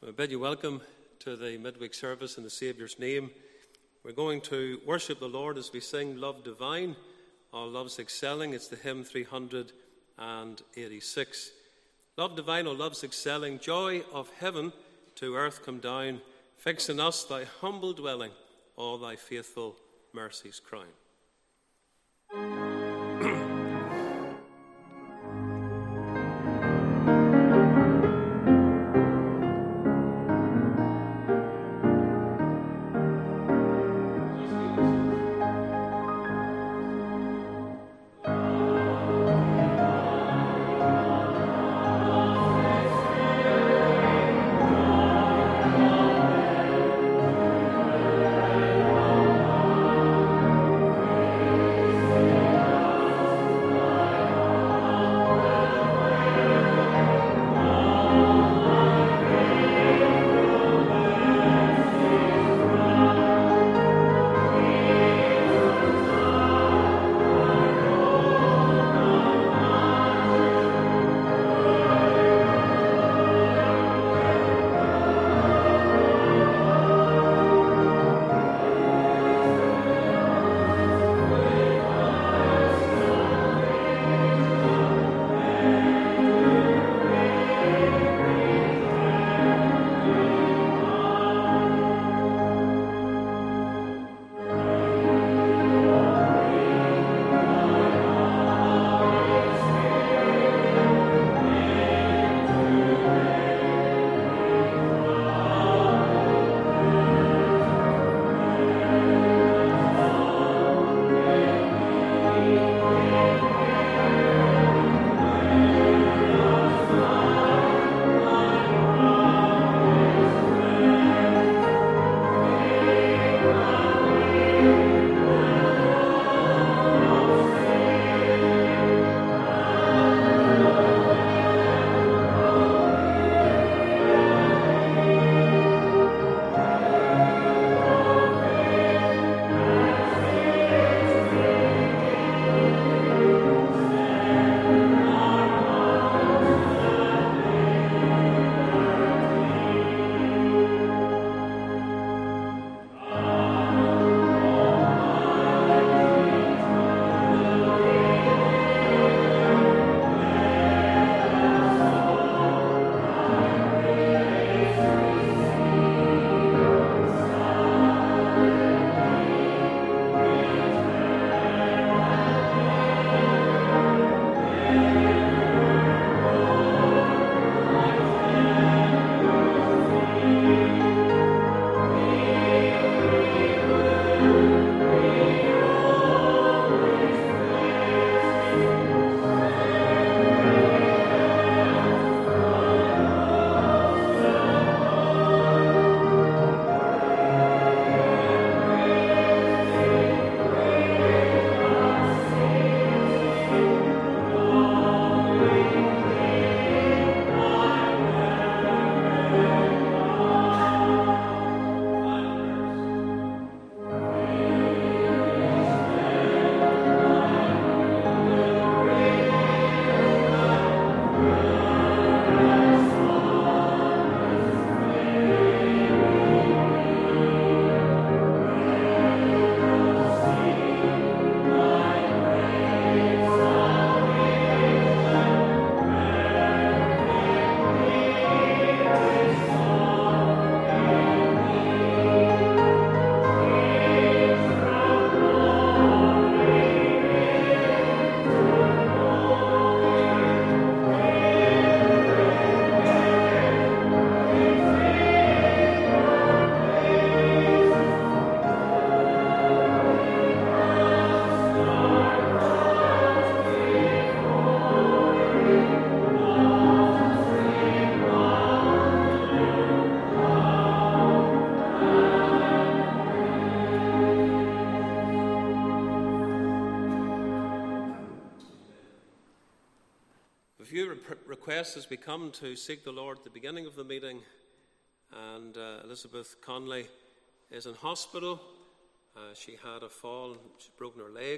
I bid you welcome to the midweek service in the Saviour's name. We're going to worship the Lord as we sing Love Divine, All Love's Excelling. It's the hymn 386. Love divine, all love's excelling, joy of heaven to earth come down, fix in us thy humble dwelling, all thy faithful mercies crown. Requests as we come to seek the Lord at the beginning of the meeting, and Elizabeth Conley is in hospital. She had a fall, she's broken her leg.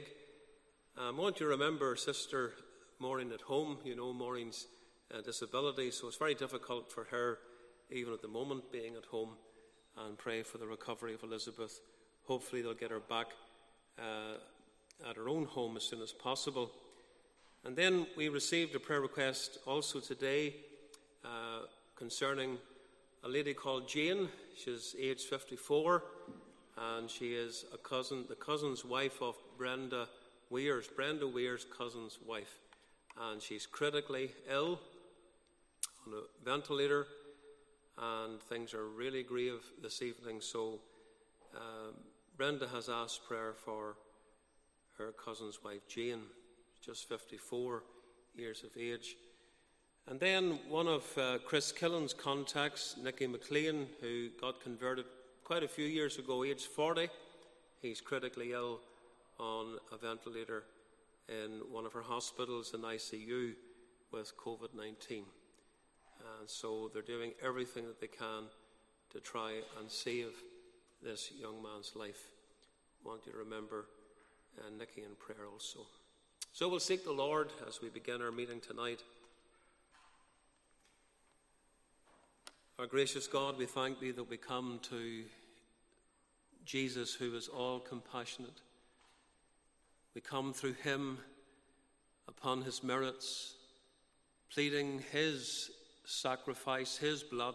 I want you to remember Sister Maureen at home. You know Maureen's disability, so it's very difficult for her even at the moment, being at home, and pray for the recovery of Elizabeth. Hopefully they'll get her back at her own home as soon as possible. And then we received a prayer request also today concerning a lady called Jane. She's aged 54, and she is the cousin's wife of Brenda Weir's cousin's wife. And she's critically ill on a ventilator, and things are really grave this evening. So Brenda has asked prayer for her cousin's wife Jane, just 54 years of age. And then one of Chris Killen's contacts, Nicky McLean, who got converted quite a few years ago, aged 40. He's critically ill on a ventilator in one of her hospitals in ICU with COVID-19. And so they're doing everything that they can to try and save this young man's life. I want you to remember Nicky in prayer also. So we'll seek the Lord as we begin our meeting tonight. Our gracious God, we thank Thee that we come to Jesus, who is all compassionate. We come through Him upon His merits, pleading His sacrifice, His blood,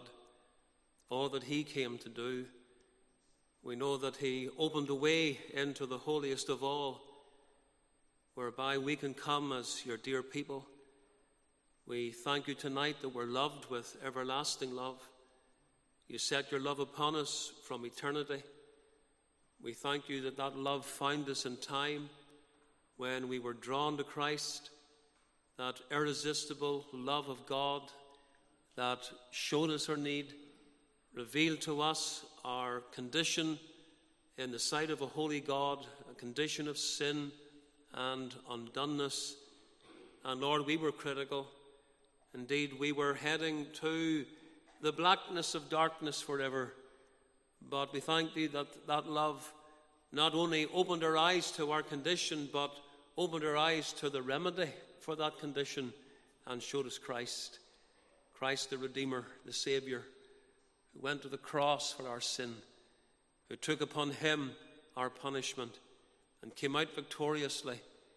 all that He came to do. We know that He opened a way into the holiest of all, whereby we can come as your dear people. We thank you tonight that we're loved with everlasting love. You set your love upon us from eternity. We thank you that that love found us in time when we were drawn to Christ, that irresistible love of God that showed us our need, revealed to us our condition in the sight of a holy God, a condition of sin and undoneness. And Lord, we were critical. Indeed, we were heading to the blackness of darkness forever. But we thank Thee that that love not only opened our eyes to our condition, but opened our eyes to the remedy for that condition and showed us Christ. Christ the Redeemer, the Saviour, who went to the cross for our sin, who took upon Him our punishment and came out victoriously.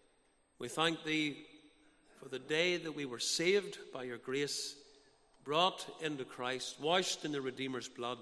We thank Thee for the day that we were saved by your grace, brought into Christ, washed in the Redeemer's blood.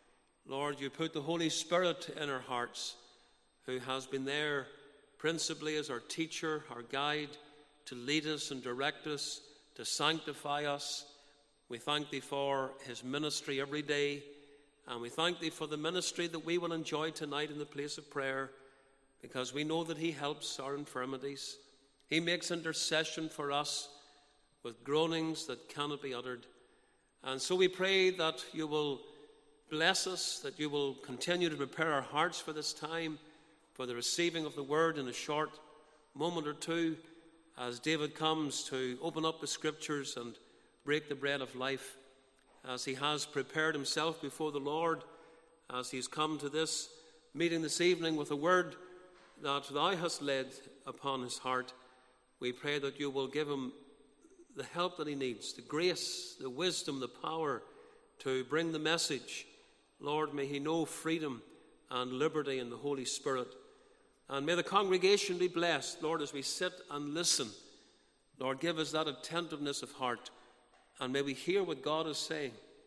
Lord, you put the Holy Spirit in our hearts, who has been there principally as our teacher, our guide, to lead us and direct us, to sanctify us. We thank Thee for His ministry every day, and we thank Thee for the ministry that we will enjoy tonight in the place of prayer, because we know that He helps our infirmities. He makes intercession for us with groanings that cannot be uttered. And so we pray that you will bless us, that you will continue to prepare our hearts for this time, for the receiving of the word in a short moment or two, as David comes to open up the Scriptures and break the bread of life, as he has prepared himself before the Lord, as he's come to this meeting this evening with a word that thou hast laid upon his heart. We pray that you will give him the help that he needs, the grace, the wisdom, the power to bring the message. Lord, may he know freedom and liberty in the Holy Spirit. And may the congregation be blessed, Lord, as we sit and listen. Lord, give us that attentiveness of heart, and may we hear what God is saying.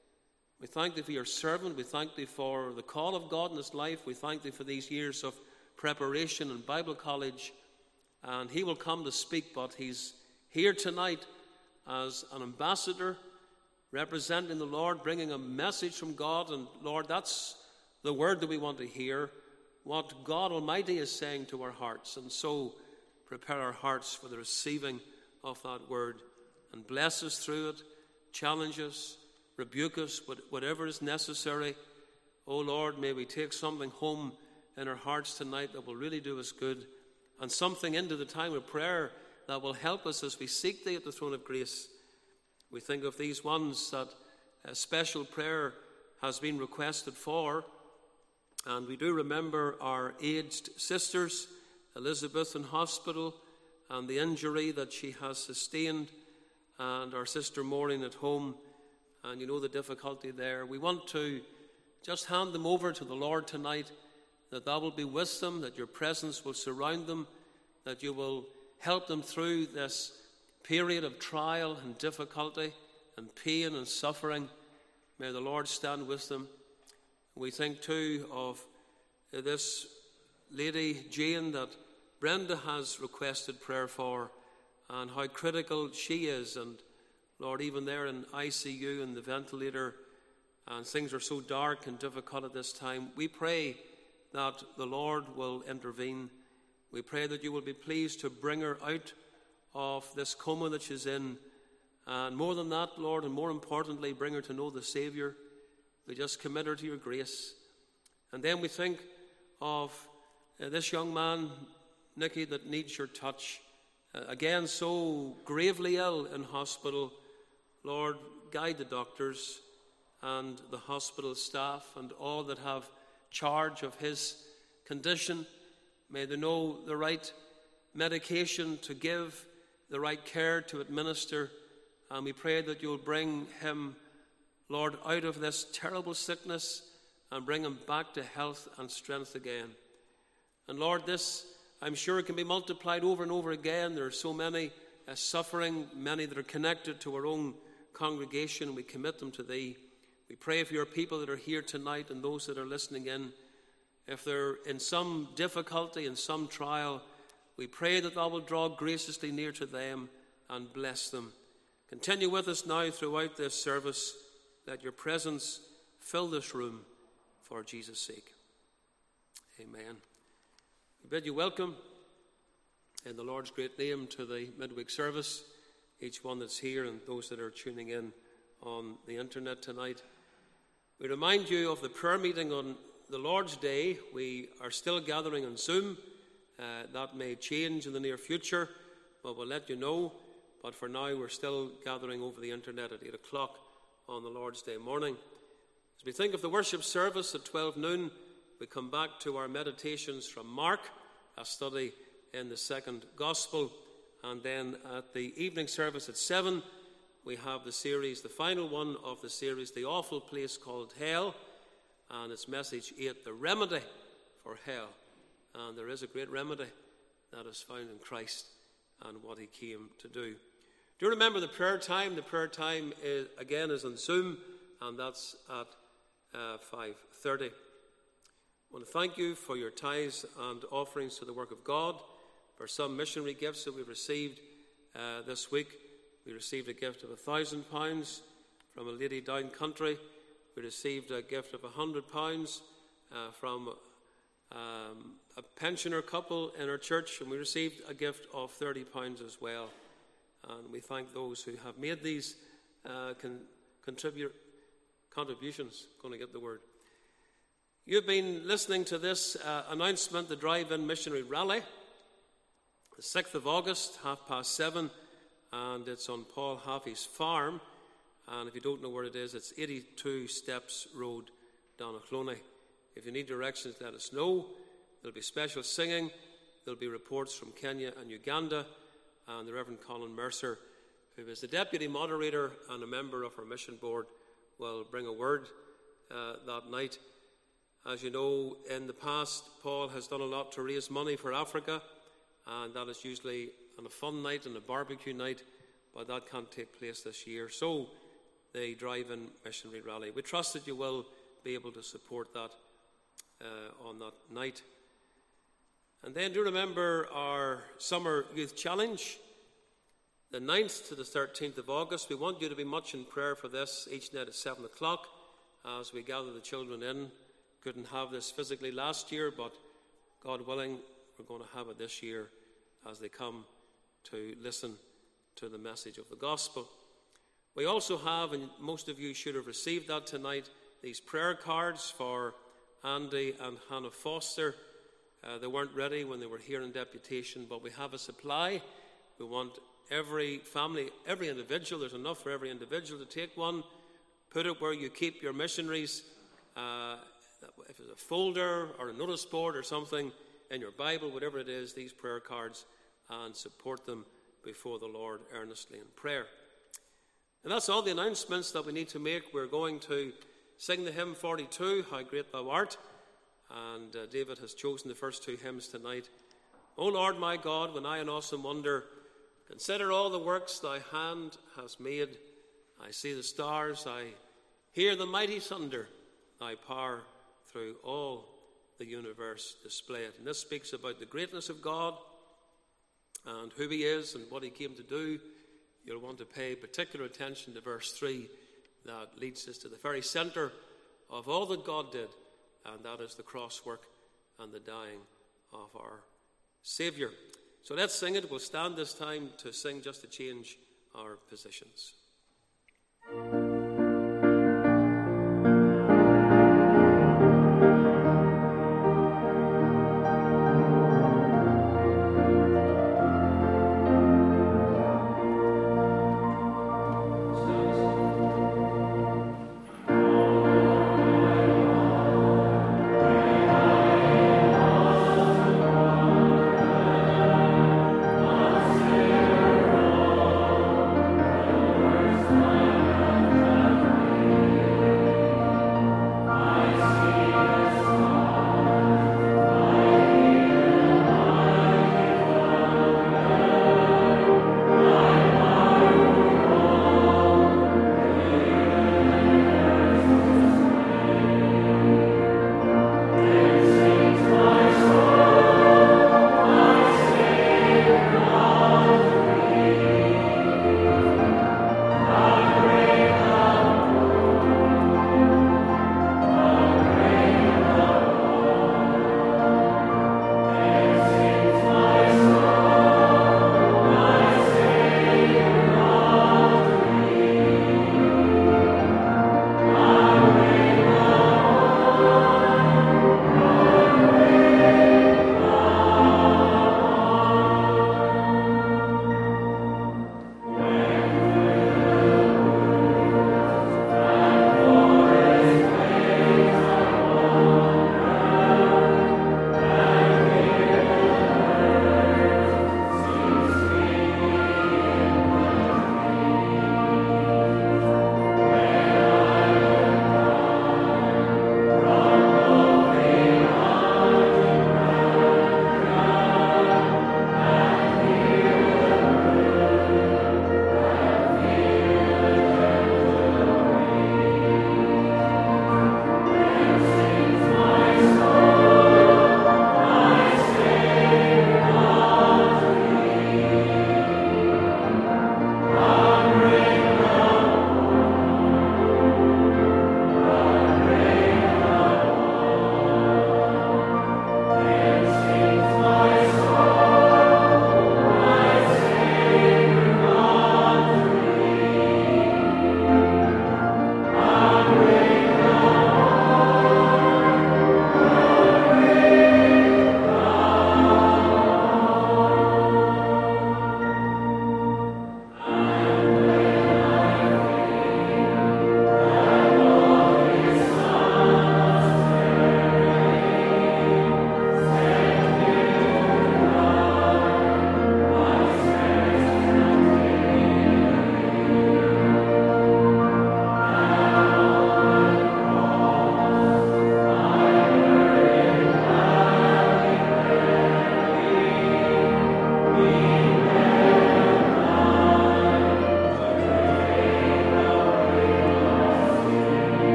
We thank Thee for your servant. We thank Thee for the call of God in his life. We thank Thee for these years of preparation in Bible college. And he will come to speak, but he's here tonight as an ambassador representing the Lord, bringing a message from God. And Lord, that's the word that we want to hear, what God Almighty is saying to our hearts. And so prepare our hearts for the receiving of that word, and bless us through it, challenge us, rebuke us, whatever is necessary. Oh Lord, may we take something home in our hearts tonight that will really do us good, and something into the time of prayer that will help us as we seek Thee at the throne of grace. We think of these ones that a special prayer has been requested for, and we do remember our aged sisters, Elizabeth in hospital, and the injury that she has sustained, and our sister Maureen at home. and you know the difficulty there. We want to just hand them over to the Lord tonight, that thou will be with them, that your presence will surround them, that you will help them through this period of trial and difficulty and pain and suffering. May the Lord stand with them. We think too of this lady Jane that Brenda has requested prayer for, and how critical she is. And Lord, even there in ICU and the ventilator, and things are so dark and difficult at this time, we pray that the Lord will intervene. We pray that you will be pleased to bring her out of this coma that she's in. And more than that, Lord, and more importantly, bring her to know the Saviour. We just commit her to your grace. And then we think of this young man, Nicky, that needs your touch. Again, so gravely ill in hospital. Lord, guide the doctors and the hospital staff and all that have charge of his condition. May they know the right medication to give, the right care to administer. And we pray that you'll bring him, Lord, out of this terrible sickness and bring him back to health and strength again. And Lord, this, I'm sure, can be multiplied over and over again. There are so many suffering, many that are connected to our own congregation. We commit them to thee. We pray for your people that are here tonight and those that are listening in. If they're in some difficulty, in some trial, we pray that thou will draw graciously near to them and bless them. Continue with us now throughout this service. Let your presence fill this room for Jesus' sake. Amen. We bid you welcome in the Lord's great name to the midweek service, each one that's here and those that are tuning in on the internet tonight. We remind you of the prayer meeting on the Lord's Day. We are still gathering on Zoom. That may change in the near future, but we'll let you know. But for now, we're still gathering over the internet at 8 o'clock on the Lord's Day morning. As we think of the worship service at 12 noon, we come back to our meditations from Mark, a study in the second gospel. And then at the evening service at 7, we have the series, the final one of the series, The Awful Place Called Hell. And it's message 8, The Remedy for Hell. And there is a great remedy that is found in Christ and what he came to do. Do you remember the prayer time? The prayer time is on Zoom, and that's at 5:30. I want to thank you for your tithes and offerings to the work of God, for some missionary gifts that we've received this week. We received a gift of £1,000 from a lady down country. We received a gift of £100 from a pensioner couple in our church, and we received a gift of £30 as well. And we thank those who have made these contributions. Going to get the word. You've been listening to this announcement, the Drive-In Missionary Rally, the 6th of August, 7:30, and it's on Paul Haffey's farm. And if you don't know where it is, it's 82 Steps Road, Donaghcloney. If you need directions, let us know. There'll be special singing. There'll be reports from Kenya and Uganda. And the Reverend Colin Mercer, who is the deputy moderator and a member of our mission board, will bring a word that night. As you know, in the past, Paul has done a lot to raise money for Africa, and that is usually on a fun night and a barbecue night, but that can't take place this year. So, the Drive-In Missionary Rally. We trust that you will be able to support that on that night. And then do remember our Summer Youth Challenge, the 9th to the 13th of August. We want you to be much in prayer for this each night at 7 o'clock as we gather the children in. Couldn't have this physically last year, but God willing, we're going to have it this year as they come to listen to the message of the gospel. We also have, and most of you should have received that tonight, these prayer cards for Andy and Hannah Foster. They weren't ready when they were here in deputation, but we have a supply. We want every family, every individual, there's enough for every individual to take one. Put it where you keep your missionaries. If it's a folder or a notice board or something in your Bible, whatever it is, these prayer cards, and support them before the Lord earnestly in prayer. And that's all the announcements that we need to make. We're going to sing the hymn 42, How Great Thou Art. And David has chosen the first two hymns tonight. O Lord my God, when I in awesome wonder consider all the works thy hand has made, I see the stars, I hear the mighty thunder, thy power through all the universe displayed. And this speaks about the greatness of God and who he is and what he came to do. You'll want to pay particular attention to verse 3 that leads us to the very centre of all that God did, and that is the cross work and the dying of our Saviour. So let's sing it. We'll stand this time to sing just to change our positions.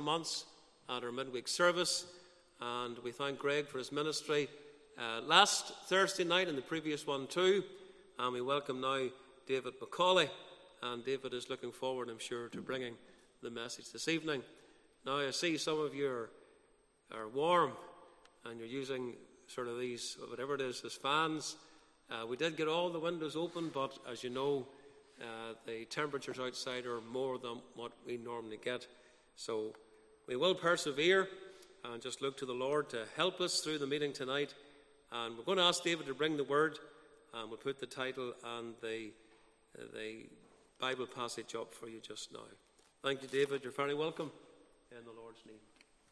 months at our midweek service. And we thank Greg for his ministry last Thursday night and the previous one too. And we welcome now David Macaulay. And David is looking forward, I'm sure, to bringing the message this evening. Now, I see some of you are warm and you're using sort of these, whatever it is, as fans. We did get all the windows open, but as you know, the temperatures outside are more than what we normally get. So we will persevere and just look to the Lord to help us through the meeting tonight. And we're going to ask David to bring the word, and we'll put the title and the Bible passage up for you just now. Thank you, David. You're very welcome in the Lord's name.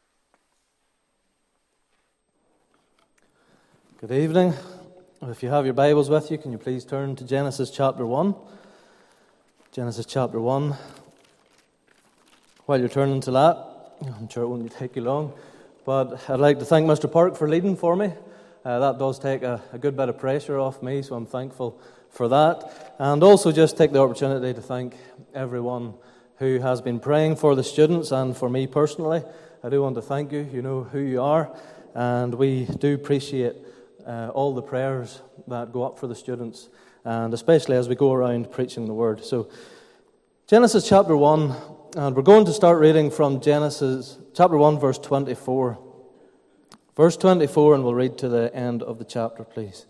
Good evening. If you have your Bibles with you, can you please turn to Genesis chapter 1? Genesis chapter 1. While you're turning to that, I'm sure it won't take you long, but I'd like to thank Mr. Park for leading for me. That does take a good bit of pressure off me, so I'm thankful for that. And also just take the opportunity to thank everyone who has been praying for the students and for me personally. I do want to thank you. You know who you are, and we do appreciate all the prayers that go up for the students, and especially as we go around preaching the word. So, Genesis chapter 1, and we're going to start reading from Genesis chapter 1, verse 24. Verse 24, and we'll read to the end of the chapter, please.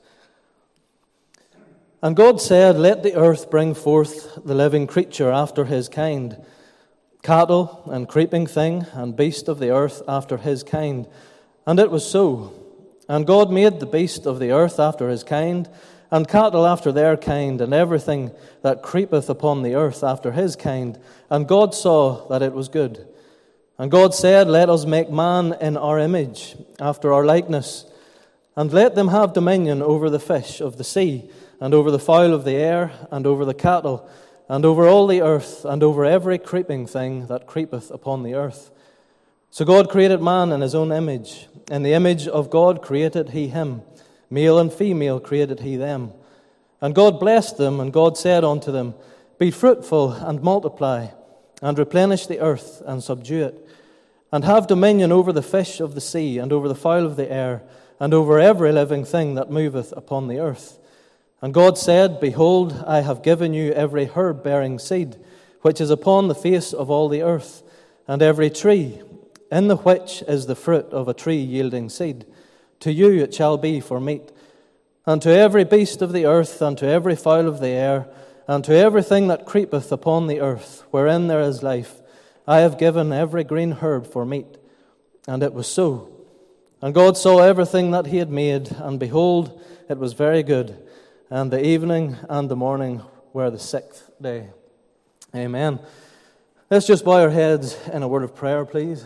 And God said, "Let the earth bring forth the living creature after his kind, cattle and creeping thing, and beast of the earth after his kind. And it was so. And God made the beast of the earth after his kind, and cattle after their kind, and everything that creepeth upon the earth after his kind. And God saw that it was good. And God said, Let us make man in our image, after our likeness, and let them have dominion over the fish of the sea, and over the fowl of the air, and over the cattle, and over all the earth, and over every creeping thing that creepeth upon the earth. So God created man in his own image. In the image of God created he him. Male and female created he them. And God blessed them, and God said unto them, Be fruitful, and multiply, and replenish the earth, and subdue it, and have dominion over the fish of the sea, and over the fowl of the air, and over every living thing that moveth upon the earth. And God said, Behold, I have given you every herb-bearing seed, which is upon the face of all the earth, and every tree, in the which is the fruit of a tree yielding seed. To you it shall be for meat. And to every beast of the earth, and to every fowl of the air, and to everything that creepeth upon the earth, wherein there is life, I have given every green herb for meat. And it was so. And God saw everything that he had made, and behold, it was very good. And the evening and the morning were the sixth day. Amen. Let's just bow our heads in a word of prayer, please.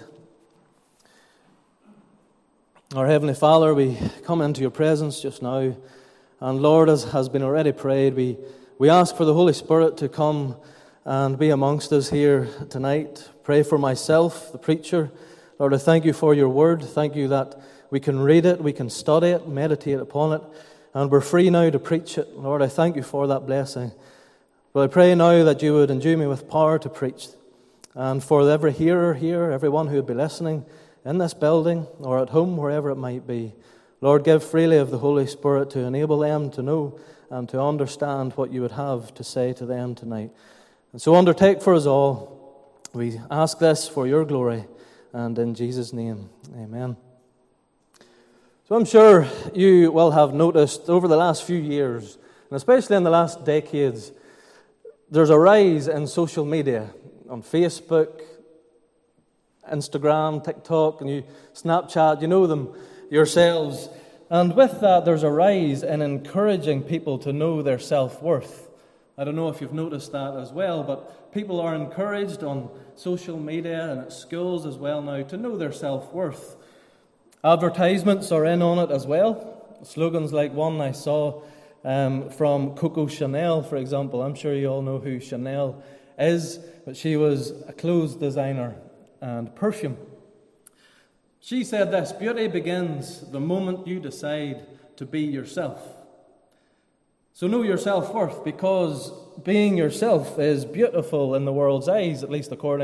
Our Heavenly Father, we come into your presence just now. And Lord, as has been already prayed, we ask for the Holy Spirit to come and be amongst us here tonight. Pray for myself, the preacher. Lord, I thank you for your word. Thank you that we can read it, we can study it, meditate upon it, and we're free now to preach it. Lord, I thank you for that blessing. But I pray now that you would endue me with power to preach. And for every hearer here, everyone who would be listening in this building or at home, wherever it might be, Lord, give freely of the Holy Spirit to enable them to know and to understand what you would have to say to them tonight. And so undertake for us all. We ask this for your glory and in Jesus' name. Amen. So I'm sure you will have noticed over the last few years, and especially in the last decades, there's a rise in social media on Facebook, Instagram, TikTok, and Snapchat. You know them yourselves. And with that, there's a rise in encouraging people to know their self-worth. I don't know if you've noticed that as well, but people are encouraged on social media and at schools as well now to know their self-worth. Advertisements are in on it as well. Slogans like one I saw from Coco Chanel, for example. I'm sure you all know who Chanel is, but she was a clothes designer and perfume. She said this: beauty begins the moment you decide to be yourself. So know your self-worth, because being yourself is beautiful in the world's eyes, at least according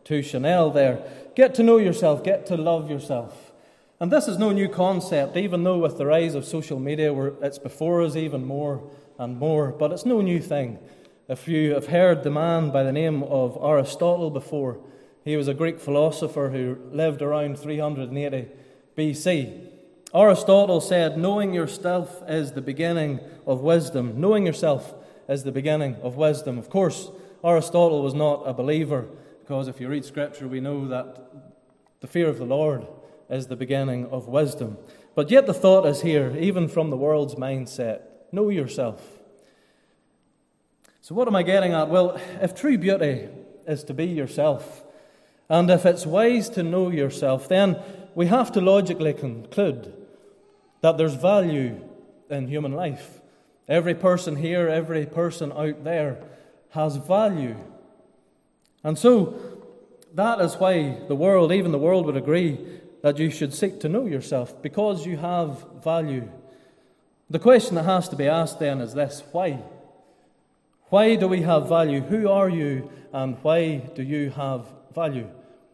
to Chanel there. Get to know yourself, get to love yourself. And this is no new concept, even though with the rise of social media, it's before us even more and more. But it's no new thing. If you have heard the man by the name of Aristotle before, he was a Greek philosopher who lived around 380 BC. Aristotle said, knowing yourself is the beginning of wisdom. Knowing yourself is the beginning of wisdom. Of course, Aristotle was not a believer, because if you read Scripture, we know that the fear of the Lord is the beginning of wisdom. But yet the thought is here, even from the world's mindset. Know yourself. So what am I getting at? Well, if true beauty is to be yourself, and if it's wise to know yourself, then we have to logically conclude that there's value in human life. Every person here, every person out there has value. And so that is why the world, even the world, would agree that you should seek to know yourself, because you have value. The question that has to be asked then is this: why? Why do we have value? Who are you, and why do you have value?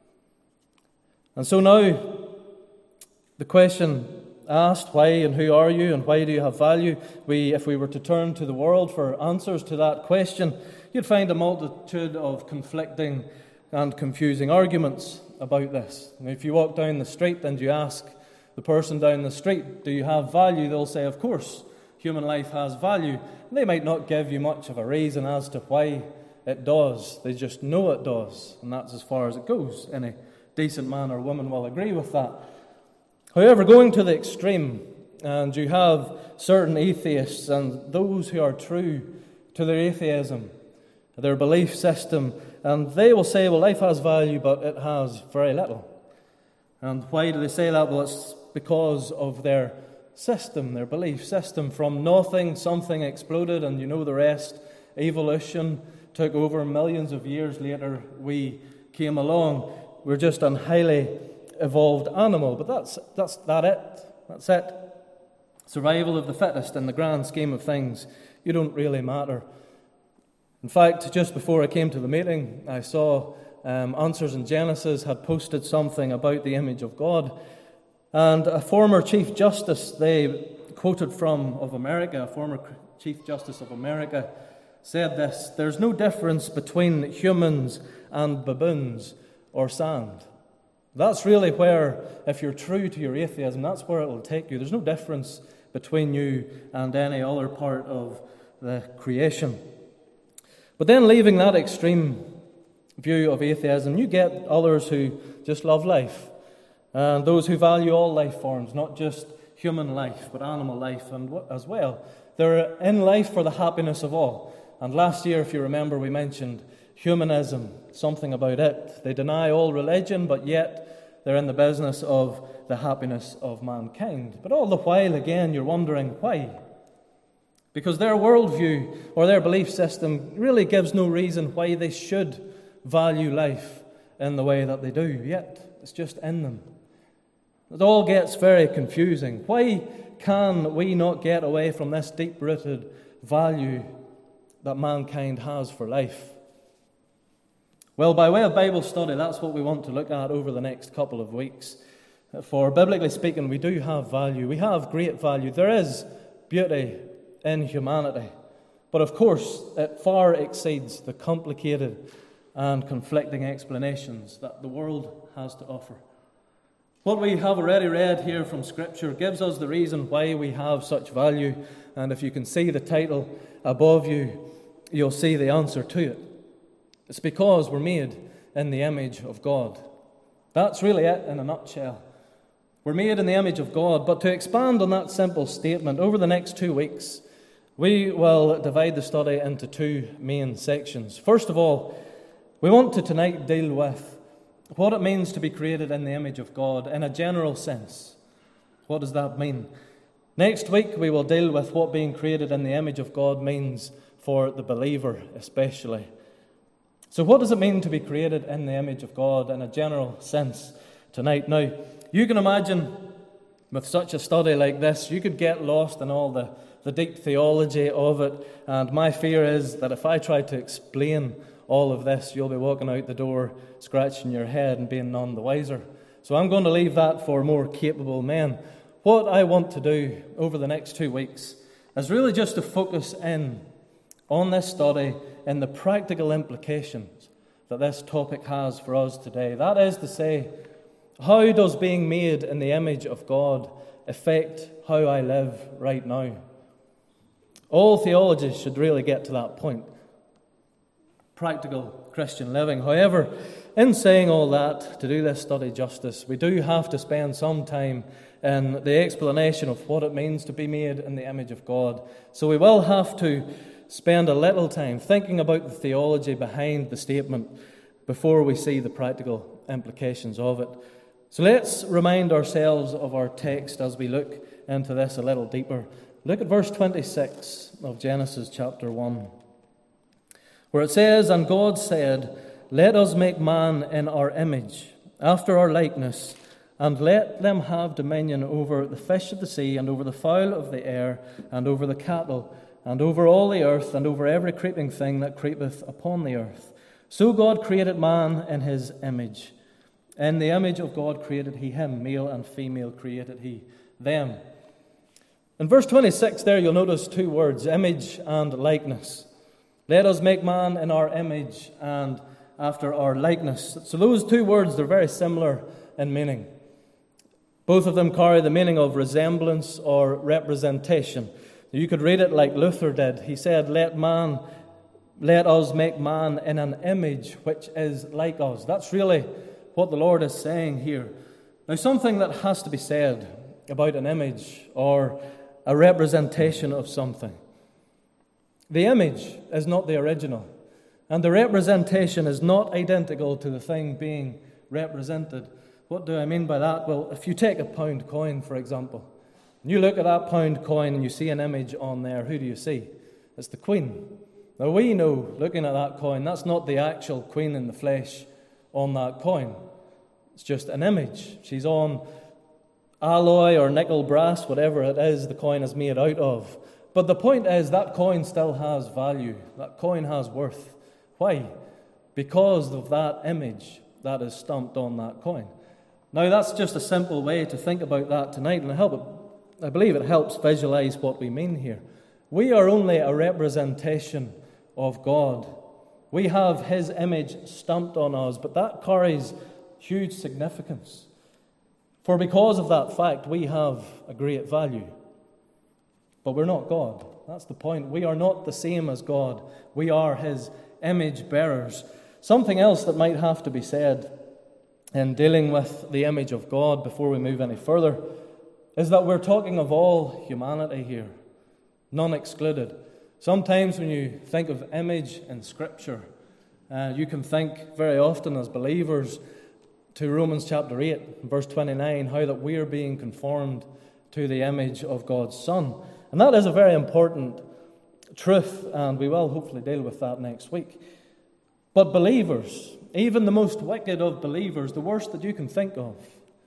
And so now, the question asked, why and who are you, and why do you have value? If we were to turn to the world for answers to that question, you'd find a multitude of conflicting and confusing arguments about this. And if you walk down the street and you ask the person down the street, do you have value? They'll say, of course, human life has value. They might not give you much of a reason as to why it does. They just know it does, and that's as far as it goes. Any decent man or woman will agree with that. However, going to the extreme, and you have certain atheists and those who are true to their atheism, their belief system, and they will say, well, life has value, but it has very little. And why do they say that? Well, it's because of their system, their belief system. From nothing, something exploded, and you know the rest. Evolution took over. Millions of years later, we came along. We're just a highly evolved animal, but that's it. Survival of the fittest in the grand scheme of things. You don't really matter. In fact, just before I came to the meeting, I saw Answers in Genesis had posted something about the image of God, and a former Chief Justice they quoted from of America, a former Chief Justice of America, said this: "There's no difference between humans and baboons or sand." That's really where, if you're true to your atheism, that's where it will take you. There's no difference between you and any other part of the creation. But then, leaving that extreme view of atheism, you get others who just love life, and those who value all life forms, not just human life, but animal life as well. They're in life for the happiness of all. And last year, if you remember, we mentioned humanism, something about it. They deny all religion, but yet they're in the business of the happiness of mankind. But all the while, again, you're wondering why. Because their worldview or their belief system really gives no reason why they should value life in the way that they do. Yet, it's just in them. It all gets very confusing. Why can we not get away from this deep-rooted value that mankind has for life? Well, by way of Bible study, that's what we want to look at over the next couple of weeks. For biblically speaking, we do have value. We have great value. There is beauty in humanity. But of course, it far exceeds the complicated and conflicting explanations that the world has to offer. What we have already read here from Scripture gives us the reason why we have such value. And if you can see the title above you, you'll see the answer to it. It's because we're made in the image of God. That's really it in a nutshell. We're made in the image of God. But to expand on that simple statement, over the next 2 weeks, we will divide the study into two main sections. First of all, we want to tonight deal with what it means to be created in the image of God in a general sense. What does that mean? Next week, we will deal with what being created in the image of God means for the believer especially. So what does it mean to be created in the image of God in a general sense tonight? Now, you can imagine with such a study like this, you could get lost in all the deep theology of it, and my fear is that if I try to explain all of this, you'll be walking out the door, scratching your head and being none the wiser. So I'm going to leave that for more capable men. What I want to do over the next 2 weeks is really just to focus in on this study and the practical implications that this topic has for us today. That is to say, how does being made in the image of God affect how I live right now? All theologies should really get to that point. Practical Christian living. However, in saying all that, to do this study justice, we do have to spend some time in the explanation of what it means to be made in the image of God. So we will have to spend a little time thinking about the theology behind the statement before we see the practical implications of it. So let's remind ourselves of our text as we look into this a little deeper. Look at verse 26 of Genesis chapter 1, where it says, "And God said, Let us make man in our image, after our likeness, and let them have dominion over the fish of the sea, and over the fowl of the air, and over the cattle, and over all the earth, and over every creeping thing that creepeth upon the earth. So God created man in his image. In the image of God created he him, male and female created he them." In verse 26 there, you'll notice 2 words, image and likeness. Let us make man in our image and after our likeness. So those 2 words, they're very similar in meaning. Both of them carry the meaning of resemblance or representation. You could read it like Luther did. He said, let us make man in an image which is like us. That's really what the Lord is saying here. Now, something that has to be said about an image or a representation of something. The image is not the original, and the representation is not identical to the thing being represented. What do I mean by that? Well, if you take a pound coin, for example, and you look at that pound coin and you see an image on there, who do you see? It's the Queen. Now, we know, looking at that coin, that's not the actual Queen in the flesh on that coin. It's just an image. She's on alloy or nickel brass, whatever it is the coin is made out of. But the point is that coin still has value. That coin has worth. Why? Because of that image that is stamped on that coin. Now, that's just a simple way to think about that tonight, and I believe it helps visualize what we mean here. We are only a representation of God. We have his image stamped on us, but that carries huge significance. For because of that fact, we have a great value. But we're not God. That's the point. We are not the same as God. We are his image bearers. Something else that might have to be said in dealing with the image of God before we move any further is that we're talking of all humanity here, none excluded. Sometimes when you think of image in Scripture, you can think very often as believers to Romans chapter 8, verse 29, how that we are being conformed to the image of God's Son. And that is a very important truth, and we will hopefully deal with that next week. But believers, even the most wicked of believers, the worst that you can think of,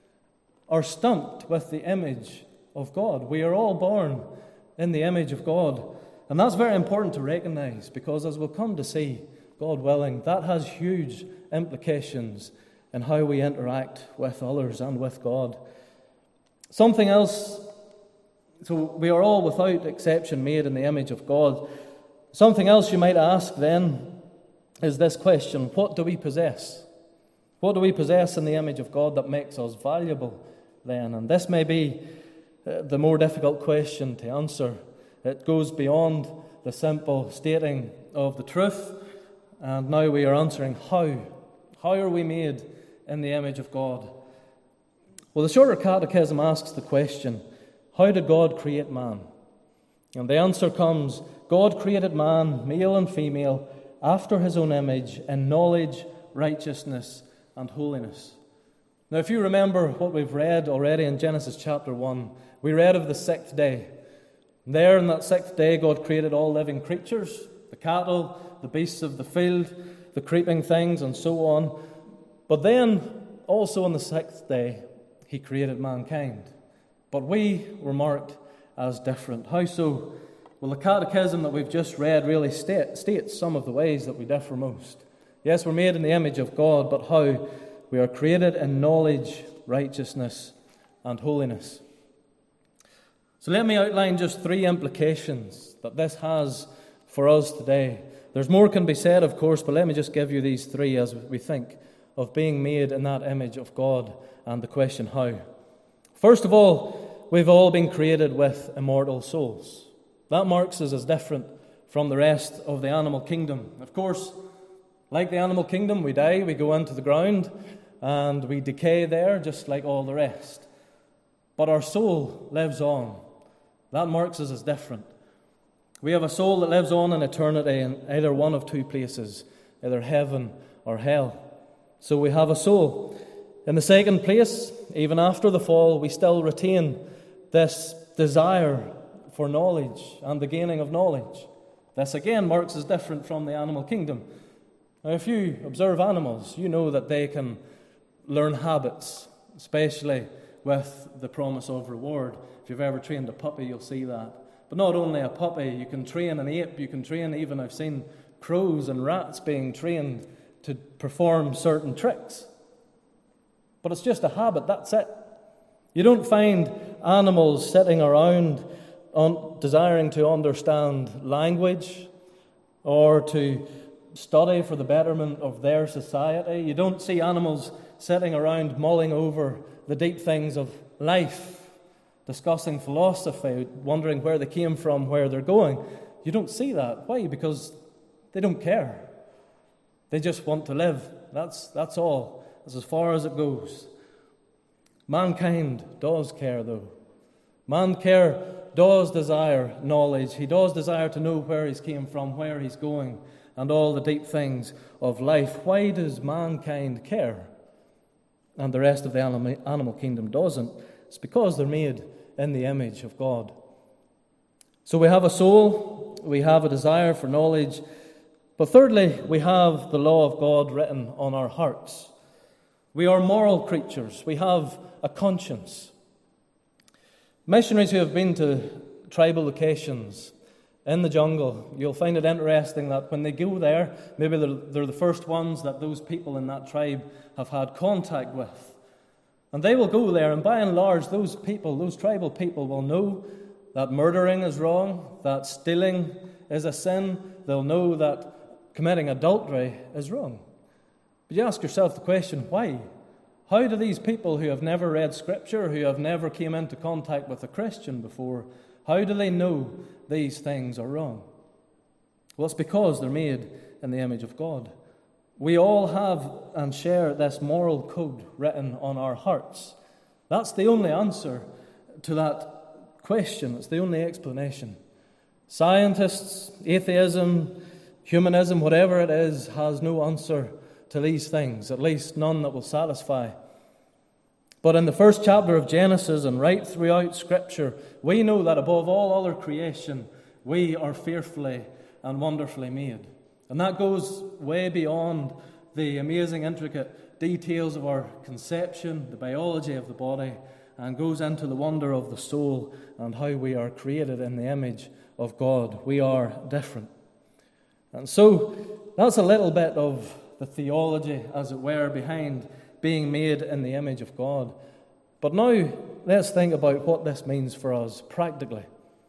are stamped with the image of God. We are all born in the image of God. And that's very important to recognize, because as we'll come to see, God willing, that has huge implications in how we interact with others and with God. Something else, so we are all without exception made in the image of God. Something else you might ask then is this question: what do we possess? What do we possess in the image of God that makes us valuable then? And this may be the more difficult question to answer. It goes beyond the simple stating of the truth, and now we are answering how. How are we made in the image of God? Well, the Shorter Catechism asks the question, how did God create man? And the answer comes, God created man, male and female, after his own image, in knowledge, righteousness, and holiness. Now, if you remember what we've read already in Genesis chapter 1, we read of the 6th day. There, on that 6th day, God created all living creatures, the cattle, the beasts of the field, the creeping things, and so on. But then, also on the 6th day, he created mankind. But we were marked as different. How so? Well, the catechism that we've just read really states some of the ways that we differ most. Yes, we're made in the image of God, but how? We are created in knowledge, righteousness, and holiness. So let me outline just 3 implications that this has for us today. There's more can be said, of course, but let me just give you these 3 as we think of being made in that image of God and the question how. First of all, we've all been created with immortal souls. That marks us as different from the rest of the animal kingdom. Of course, like the animal kingdom, we die, we go into the ground, and we decay there just like all the rest. But our soul lives on. That marks us as different. We have a soul that lives on in eternity in either one of 2 places, either heaven or hell. So we have a soul. In the second place, even after the fall, we still retain this desire for knowledge and the gaining of knowledge. This again marks us different from the animal kingdom. Now, if you observe animals, you know that they can learn habits, especially with the promise of reward. If you've ever trained a puppy, you'll see that. But not only a puppy, you can train an ape, you can train even, I've seen crows and rats being trained to perform certain tricks. But it's just a habit, that's it. You don't find animals sitting around desiring to understand language or to study for the betterment of their society. You don't see animals sitting around mulling over the deep things of life, discussing philosophy, wondering where they came from, where they're going. You don't see that. Why? Because they don't care. They just want to live. That's all. That's as far as it goes. Mankind does care, though. Mankind does desire knowledge. He does desire to know where he's came from, where he's going, and all the deep things of life. Why does mankind care? And the rest of the animal kingdom doesn't. It's because they're made in the image of God. So we have a soul, we have a desire for knowledge, but thirdly, we have the law of God written on our hearts. We are moral creatures. We have a conscience. Missionaries who have been to tribal locations in the jungle, you'll find it interesting that when they go there, maybe they're the first ones that those people in that tribe have had contact with. And they will go there, and by and large, those tribal people will know that murdering is wrong, that stealing is a sin. They'll know that committing adultery is wrong. But you ask yourself the question, why? How do these people who have never read Scripture, who have never came into contact with a Christian before, how do they know these things are wrong? Well, it's because they're made in the image of God. We all have and share this moral code written on our hearts. That's the only answer to that question. It's the only explanation. Scientists, atheism, humanism, whatever it is, has no answer to these things, at least none that will satisfy. But in the first chapter of Genesis and right throughout Scripture, we know that above all other creation, we are fearfully and wonderfully made. And that goes way beyond the amazing, intricate details of our conception, the biology of the body, and goes into the wonder of the soul and how we are created in the image of God. We are different. And so that's a little bit of the theology, as it were, behind being made in the image of God. But now let's think about what this means for us practically.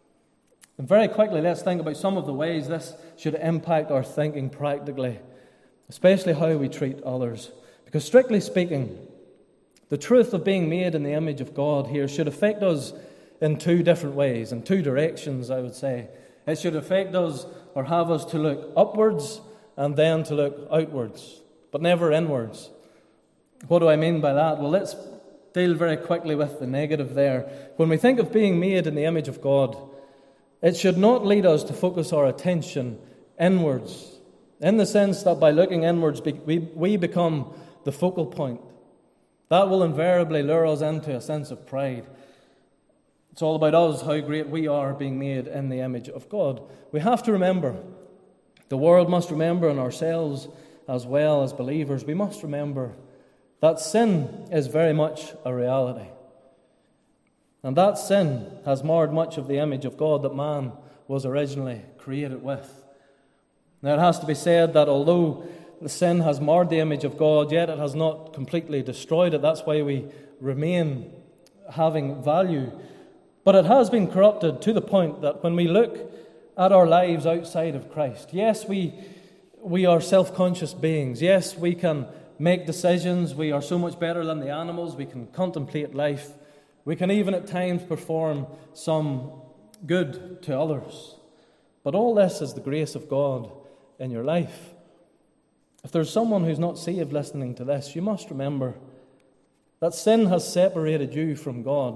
And very quickly, let's think about some of the ways this should impact our thinking practically, especially how we treat others. Because strictly speaking, the truth of being made in the image of God here should affect us in 2 different ways, in 2 directions, I would say. It should affect us or have us to look upwards and then to look outwards, but never inwards. What do I mean by that? Well, let's deal very quickly with the negative there. When we think of being made in the image of God, it should not lead us to focus our attention inwards, in the sense that by looking inwards, we become the focal point. That will invariably lure us into a sense of pride. It's all about us, how great we are being made in the image of God. We have to remember, the world must remember, and ourselves as well as believers, we must remember that sin is very much a reality. And that sin has marred much of the image of God that man was originally created with. Now, it has to be said that although the sin has marred the image of God, yet it has not completely destroyed it. That's why we remain having value. But it has been corrupted to the point that when we look at our lives outside of Christ, yes, we are self-conscious beings. Yes, we can make decisions. We are so much better than the animals. We can contemplate life. We can even at times perform some good to others. But all this is the grace of God in your life. If there's someone who's not saved listening to this, you must remember that sin has separated you from God.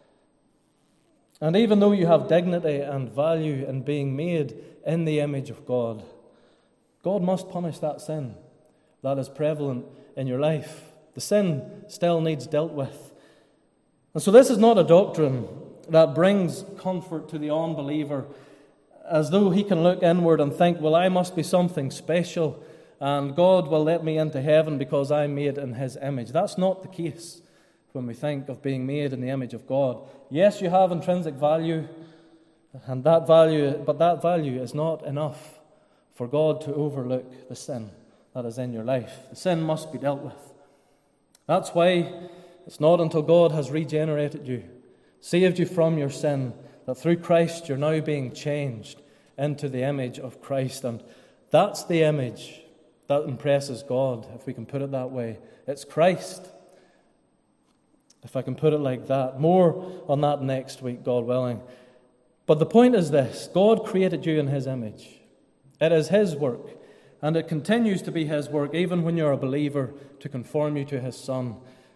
And even though you have dignity and value in being made in the image of God, God must punish that sin that is prevalent in your life. The sin still needs dealt with. And so this is not a doctrine that brings comfort to the unbeliever as though he can look inward and think, well, I must be something special and God will let me into heaven because I'm made in His image. That's not the case when we think of being made in the image of God. Yes, you have intrinsic value, but that value is not enough for God to overlook the sin that is in your life. The sin must be dealt with. That's why it's not until God has regenerated you, saved you from your sin, that through Christ you're now being changed into the image of Christ. And that's the image that impresses God, if we can put it that way. It's Christ, if I can put it like that. More on that next week, God willing. But the point is this: God created you in His image. It is His work, and it continues to be His work, even when you're a believer, to conform you to His Son.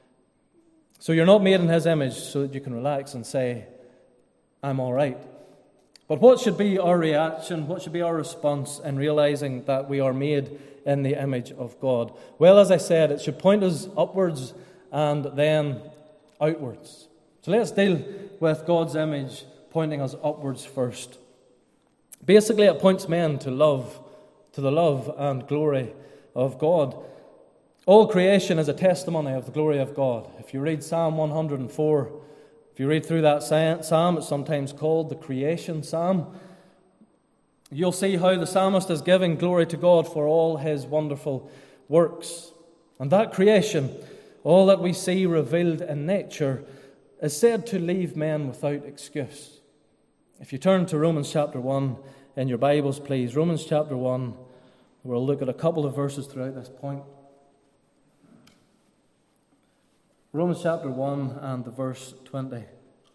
So you're not made in His image so that you can relax and say, I'm all right. But what should be our reaction? What should be our response in realizing that we are made in the image of God? Well, as I said, it should point us upwards and then outwards. So let's deal with God's image pointing us upwards first. Basically, it points men to the love and glory of God. All creation is a testimony of the glory of God. If you read Psalm 104, if you read through that psalm, it's sometimes called the creation psalm, you'll see how the psalmist is giving glory to God for all His wonderful works. And that creation, all that we see revealed in nature, is said to leave men without excuse. If you turn to Romans chapter 1 in your Bibles, please. Romans chapter 1, we'll look at a couple of verses throughout this point. Romans chapter 1 and the verse 20.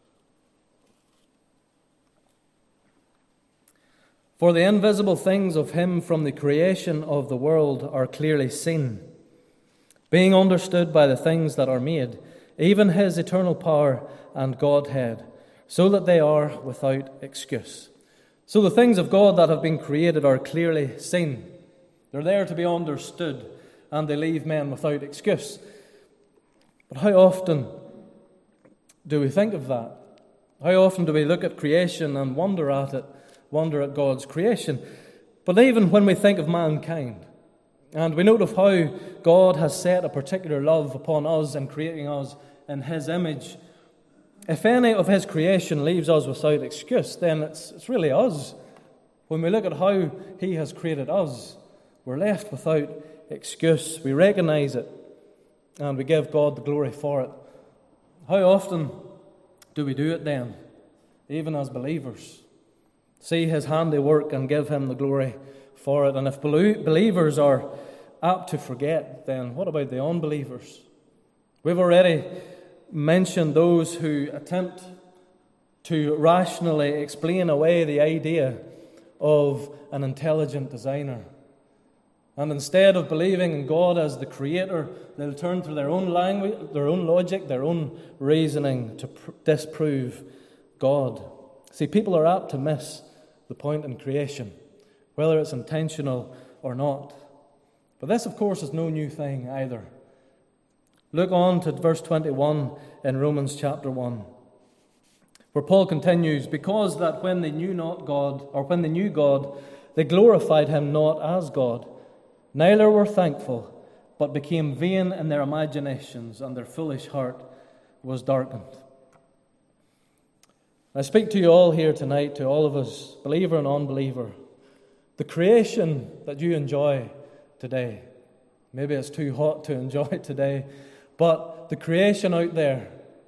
For the invisible things of Him from the creation of the world are clearly seen, being understood by the things that are made, even His eternal power and Godhead, so that they are without excuse. So the things of God that have been created are clearly seen. They're there to be understood, and they leave men without excuse. But how often do we think of that? How often do we look at creation and wonder at it, wonder at God's creation? But even when we think of mankind, and we note of how God has set a particular love upon us and creating us in His image, if any of His creation leaves us without excuse, then it's really us. When we look at how He has created us, we're left without excuse. We recognize it, and we give God the glory for it. How often do we do it then, even as believers? See His handiwork and give Him the glory for it. And if believers are apt to forget, then what about the unbelievers? We've already mentioned those who attempt to rationally explain away the idea of an intelligent designer. And instead of believing in God as the Creator, they'll turn to their own language, their own logic, their own reasoning to disprove God. See, people are apt to miss the point in creation, whether it's intentional or not. But this, of course, is no new thing either. Look on to verse 21 in Romans chapter 1, where Paul continues, because that when they knew not God, or when they knew God, they glorified Him not as God, neither were thankful, but became vain in their imaginations, and their foolish heart was darkened. I speak to you all here tonight, to all of us, believer and unbeliever. The creation that you enjoy today, Maybe it's too hot to enjoy today. But the creation out there,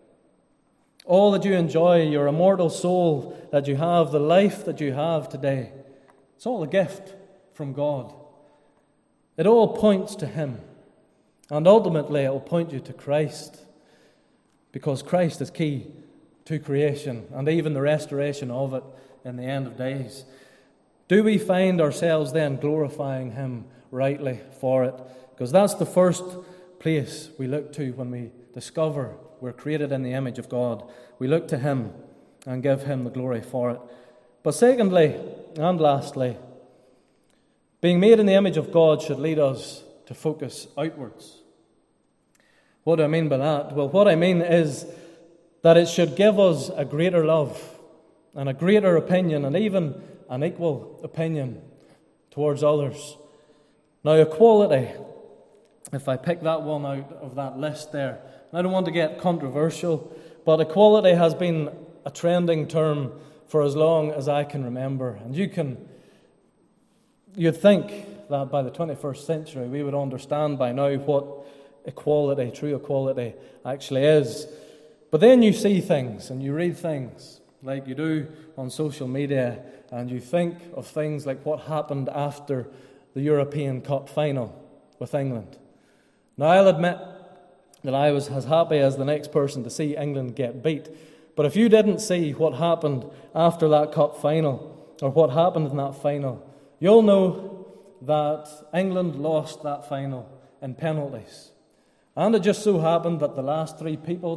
all that you enjoy, your immortal soul that you have, the life that you have today, it's all a gift from God. It all points to Him. And ultimately, it will point you to Christ. Because Christ is key to creation and even the restoration of it in the end of days. Do we find ourselves then glorifying Him rightly for it? Because that's the first place we look to when we discover we're created in the image of God. We look to Him and give Him the glory for it. But secondly, and lastly, being made in the image of God should lead us to focus outwards. What do I mean by that? Well, what I mean is that it should give us a greater love and a greater opinion and even an equal opinion towards others. Now, equality, if I pick that one out of that list there, and I don't want to get controversial, but equality has been a trending term for as long as I can remember. And you'd think that by the 21st century we would understand by now what equality, true equality, actually is. But then you see things and you read things like you do on social media, and you think of things like what happened after the European Cup final with England. Now, I'll admit that I was as happy as the next person to see England get beat. But if you didn't see what happened after that cup final, or what happened in that final, you'll know that England lost that final in penalties. And it just so happened that the last three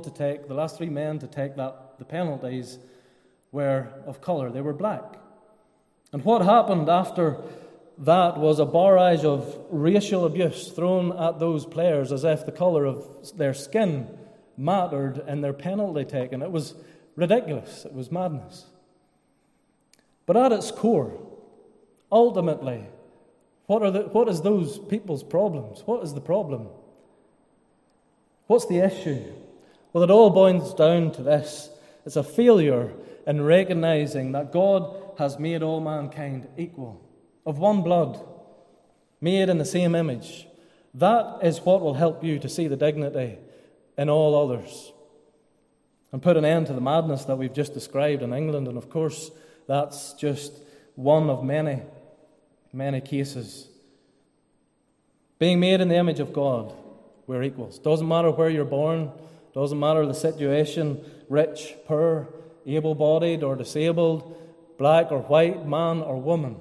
men to take the penalties were of colour. They were black. And what happened after that was a barrage of racial abuse thrown at those players as if the colour of their skin mattered in their penalty taken. It was ridiculous. It was madness. But at its core, ultimately, what is those people's problems? What is the problem? What's the issue? Well, it all boils down to this. It's a failure in recognizing that God has made all mankind equal, of one blood, made in the same image. That is what will help you to see the dignity in all others and put an end to the madness that we've just described in England. And of course, that's just one of many, many cases. Being made in the image of God, we're equals. Doesn't matter where you're born, doesn't matter the situation, rich, poor, able-bodied or disabled, black or white, man or woman.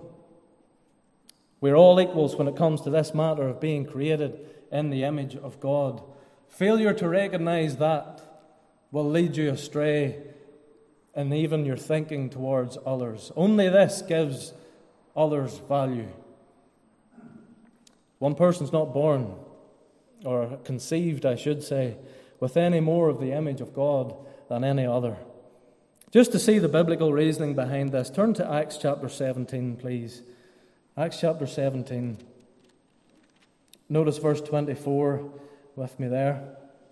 We're all equals when it comes to this matter of being created in the image of God. Failure to recognize that will lead you astray in even your thinking towards others. Only this gives others value. One person's not born, or conceived, I should say, with any more of the image of God than any other. Just to see the biblical reasoning behind this, turn to Acts chapter 17, please. Acts chapter 17. Notice verse 24 with me there.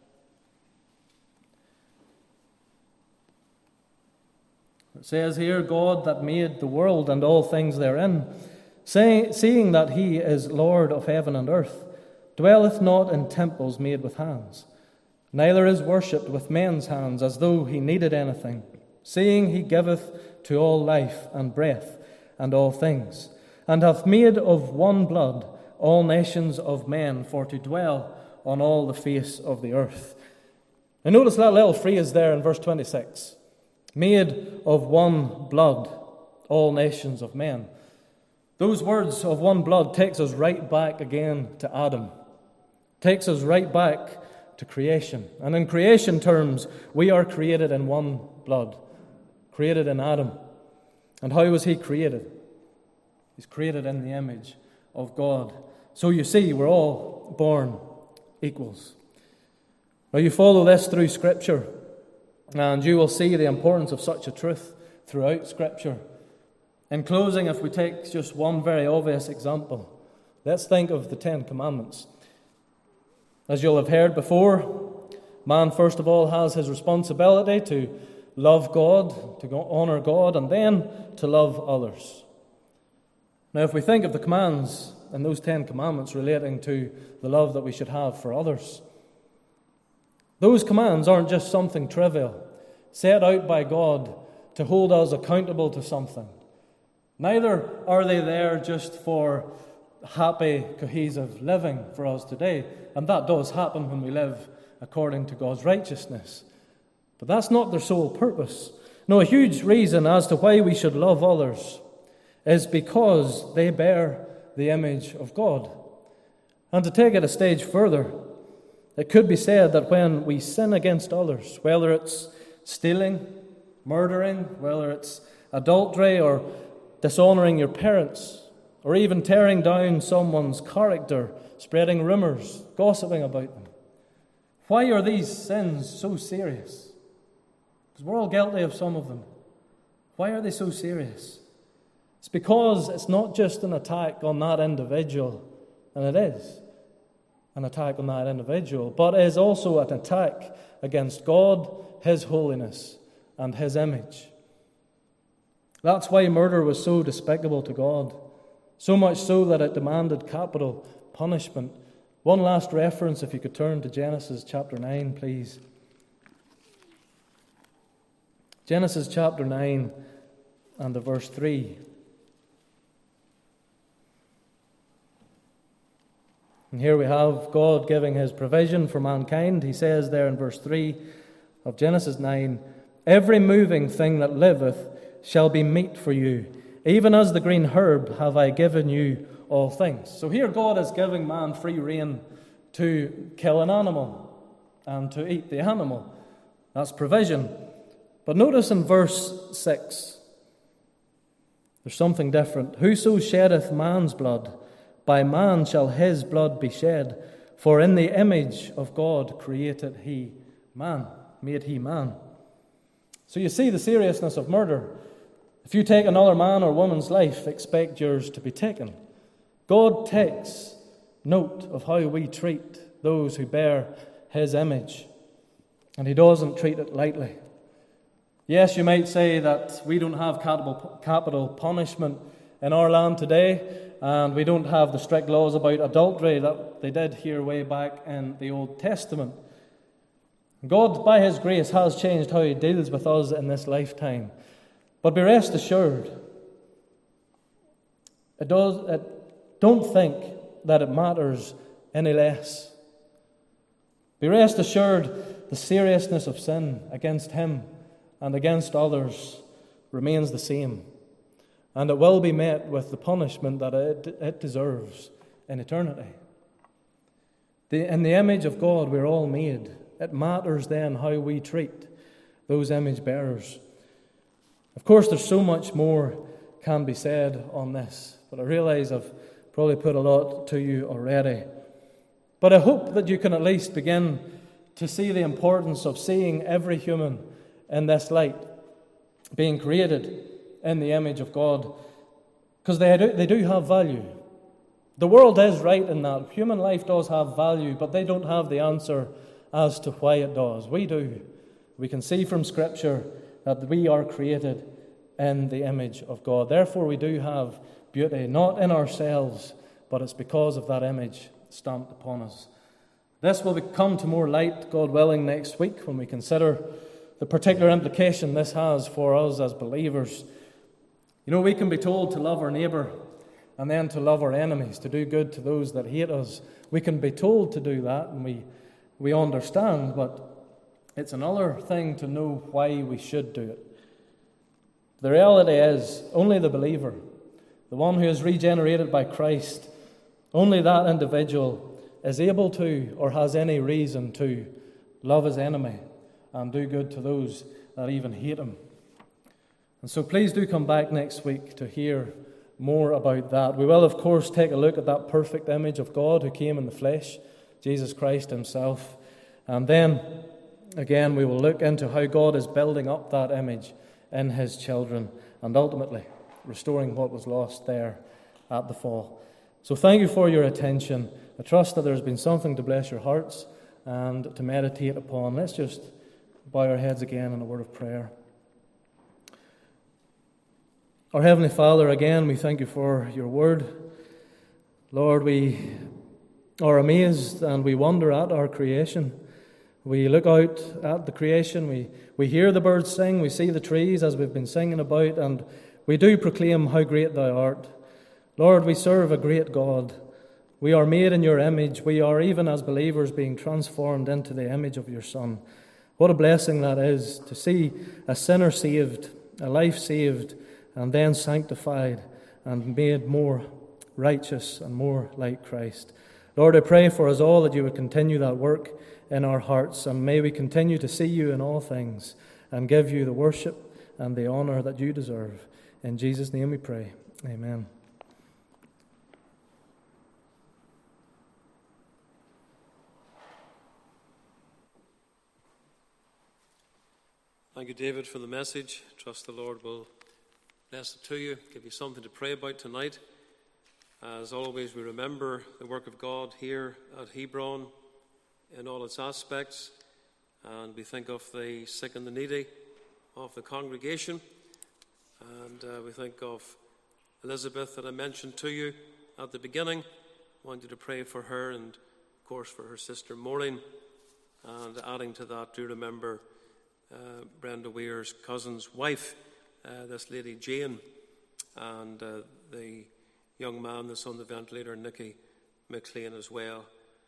It says here, God that made the world and all things therein, seeing that He is Lord of heaven and earth, dwelleth not in temples made with hands, neither is worshipped with men's hands as though He needed anything, seeing He giveth to all life and breath and all things, and hath made of one blood all nations of men for to dwell on all the face of the earth. And notice that little phrase there in verse 26. Made of one blood all nations of men. Those words of one blood takes us right back again to Adam. Takes us right back to creation. And in creation terms, we are created in one blood. Created in Adam. And how was he created? He's created in the image of God. So you see, we're all born equals. Now you follow this through Scripture, and you will see the importance of such a truth throughout Scripture. In closing, if we take just one very obvious example, let's think of the Ten Commandments. As you'll have heard before, man first of all has his responsibility to love God, to honor God, and then to love others. Now if we think of the commands and those 10 commandments relating to the love that we should have for others. Those commands aren't just something trivial, set out by God to hold us accountable to something. Neither are they there just for happy, cohesive living for us today, and that does happen when we live according to God's righteousness. But that's not their sole purpose. No, a huge reason as to why we should love others is because they bear the image of God. And to take it a stage further, it could be said that when we sin against others, whether it's stealing, murdering, whether it's adultery or dishonouring your parents, or even tearing down someone's character, spreading rumours, gossiping about them, why are these sins so serious? Because we're all guilty of some of them. Why are they so serious? It's because it's not just an attack on that individual, and it is an attack on that individual, but it is also an attack against God, His holiness, and His image. That's why murder was so despicable to God, so much so that it demanded capital punishment. One last reference, if you could turn to Genesis chapter 9, please. Genesis chapter 9 and verse 3. And here we have God giving His provision for mankind. He says there in verse 3 of Genesis 9, "Every moving thing that liveth shall be meat for you. Even as the green herb have I given you all things." So here God is giving man free rein to kill an animal and to eat the animal. That's provision. But notice in verse 6, there's something different. "Whoso sheddeth man's blood, by man shall his blood be shed. For in the image of God created he man." Made he man. So you see the seriousness of murder. If you take another man or woman's life, expect yours to be taken. God takes note of how we treat those who bear His image, and He doesn't treat it lightly. Yes, you might say that we don't have capital punishment in our land today, and we don't have the strict laws about adultery that they did here way back in the Old Testament. God, by His grace, has changed how He deals with us in this lifetime. But be rest assured, don't think that it matters any less. Be rest assured the seriousness of sin against Him and against others remains the same. And it will be met with the punishment that it deserves in eternity. In the image of God we're all made. It matters then how we treat those image bearers. Of course, there's so much more can be said on this, but I realize I've probably put a lot to you already. But I hope that you can at least begin to see the importance of seeing every human in this light, being created in the image of God, because they do have value. The world is right in that. Human life does have value, but they don't have the answer as to why it does. We do. We can see from Scripture that we are created in the image of God. Therefore, we do have beauty, not in ourselves, but it's because of that image stamped upon us. This will come to more light, God willing, next week when we consider the particular implication this has for us as believers. You know, we can be told to love our neighbour and then to love our enemies, to do good to those that hate us. We can be told to do that, and we understand, but it's another thing to know why we should do it. The reality is, only the believer, the one who is regenerated by Christ, only that individual is able to or has any reason to love his enemy and do good to those that even hate him. And so please do come back next week to hear more about that. We will, of course, take a look at that perfect image of God who came in the flesh, Jesus Christ Himself. And then, again, we will look into how God is building up that image in His children and ultimately restoring what was lost there at the fall. So thank you for your attention. I trust that there's been something to bless your hearts and to meditate upon. Let's just bow our heads again in a word of prayer. Our Heavenly Father, again, we thank you for your word. Lord, we are amazed and we wonder at our creation. We look out at the creation, we hear the birds sing, we see the trees as we've been singing about, and we do proclaim how great thou art. Lord, we serve a great God. We are made in your image. We are, even as believers, being transformed into the image of your Son. What a blessing that is, to see a sinner saved, a life saved, and then sanctified and made more righteous and more like Christ. Lord, I pray for us all that you would continue that work in our hearts, and may we continue to see you in all things and give you the worship and the honour that you deserve. In Jesus' name we pray. Amen. Thank you, David, for the message. Trust the Lord will bless it to you, give you something to pray about tonight. As always, we remember the work of God here at Hebron in all its aspects, and we think of the sick and the needy of the congregation, and we think of Elizabeth that I mentioned to you at the beginning. I want you to pray for her and, of course, for her sister Maureen, and adding to that, do remember Brenda Weir's cousin's wife, this lady Jane, and the young man that's on the ventilator, Nicky McLean, as well.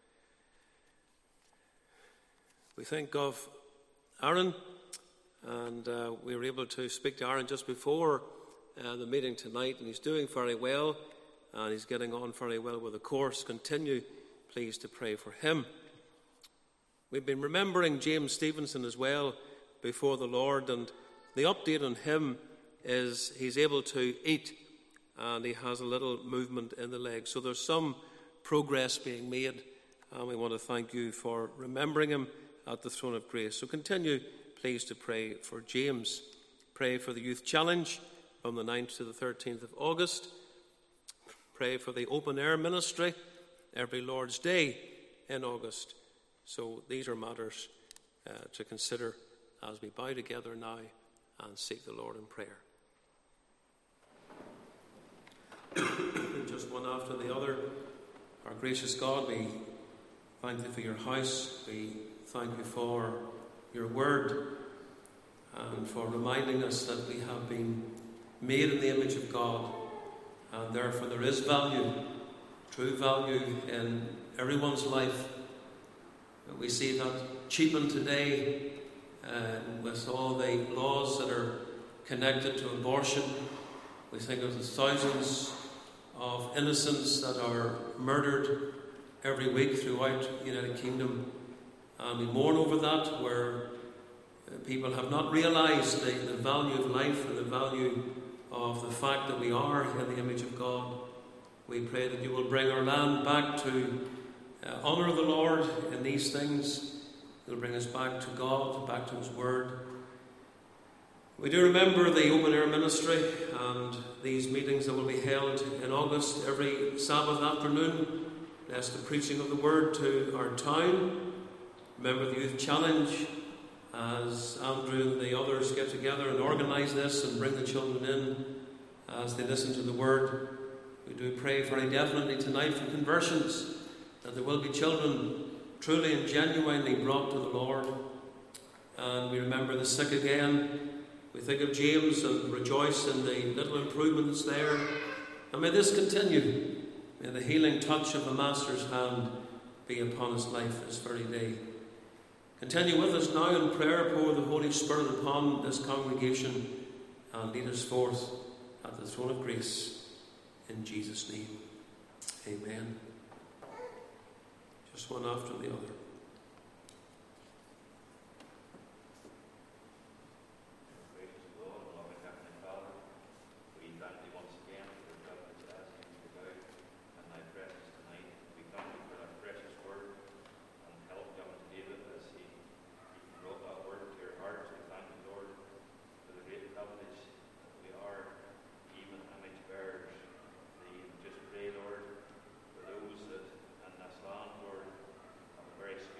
We think of Aaron, and we were able to speak to Aaron just before the meeting tonight, and he's doing very well, and he's getting on very well with the course. Continue, please, to pray for him. We've been remembering James Stevenson as well before the Lord, and the update on him is he's able to eat, and he has a little movement in the leg. So there's some progress being made, and we want to thank you for remembering him at the throne of grace. So continue, please, to pray for James. Pray for the Youth Challenge from the 9th to the 13th of August. Pray for the open air ministry every Lord's Day in August. So these are matters to consider as we bow together now and seek the Lord in prayer. Just one after the other. Our gracious God, we thank you for your house. We thank you for your word and for reminding us that we have been made in the image of God, and therefore there is value, true value in everyone's life. We see that cheapened today with all the laws that are connected to abortion. We think of the thousands of innocents that are murdered every week throughout the United Kingdom, and we mourn over that, where people have not realised the value of life and the value of the fact that we are in the image of God. We pray that you will bring our land back to honour the Lord in these things. You'll bring us back to God, back to his word. We do remember the open air ministry and these meetings that will be held in August every Sabbath afternoon. Bless the preaching of the word to our town. Remember the Youth Challenge as Andrew and the others get together and organise this and bring the children in as they listen to the word. We do pray very definitely tonight for conversions, that there will be children truly and genuinely brought to the Lord. And we remember the sick again. We think of James and rejoice in the little improvement that's there. And may this continue. May the healing touch of the Master's hand be upon his life this very day. Continue with us now in prayer. Pour the Holy Spirit upon this congregation and lead us forth at the throne of grace. In Jesus' name, amen. Just one after the other. Very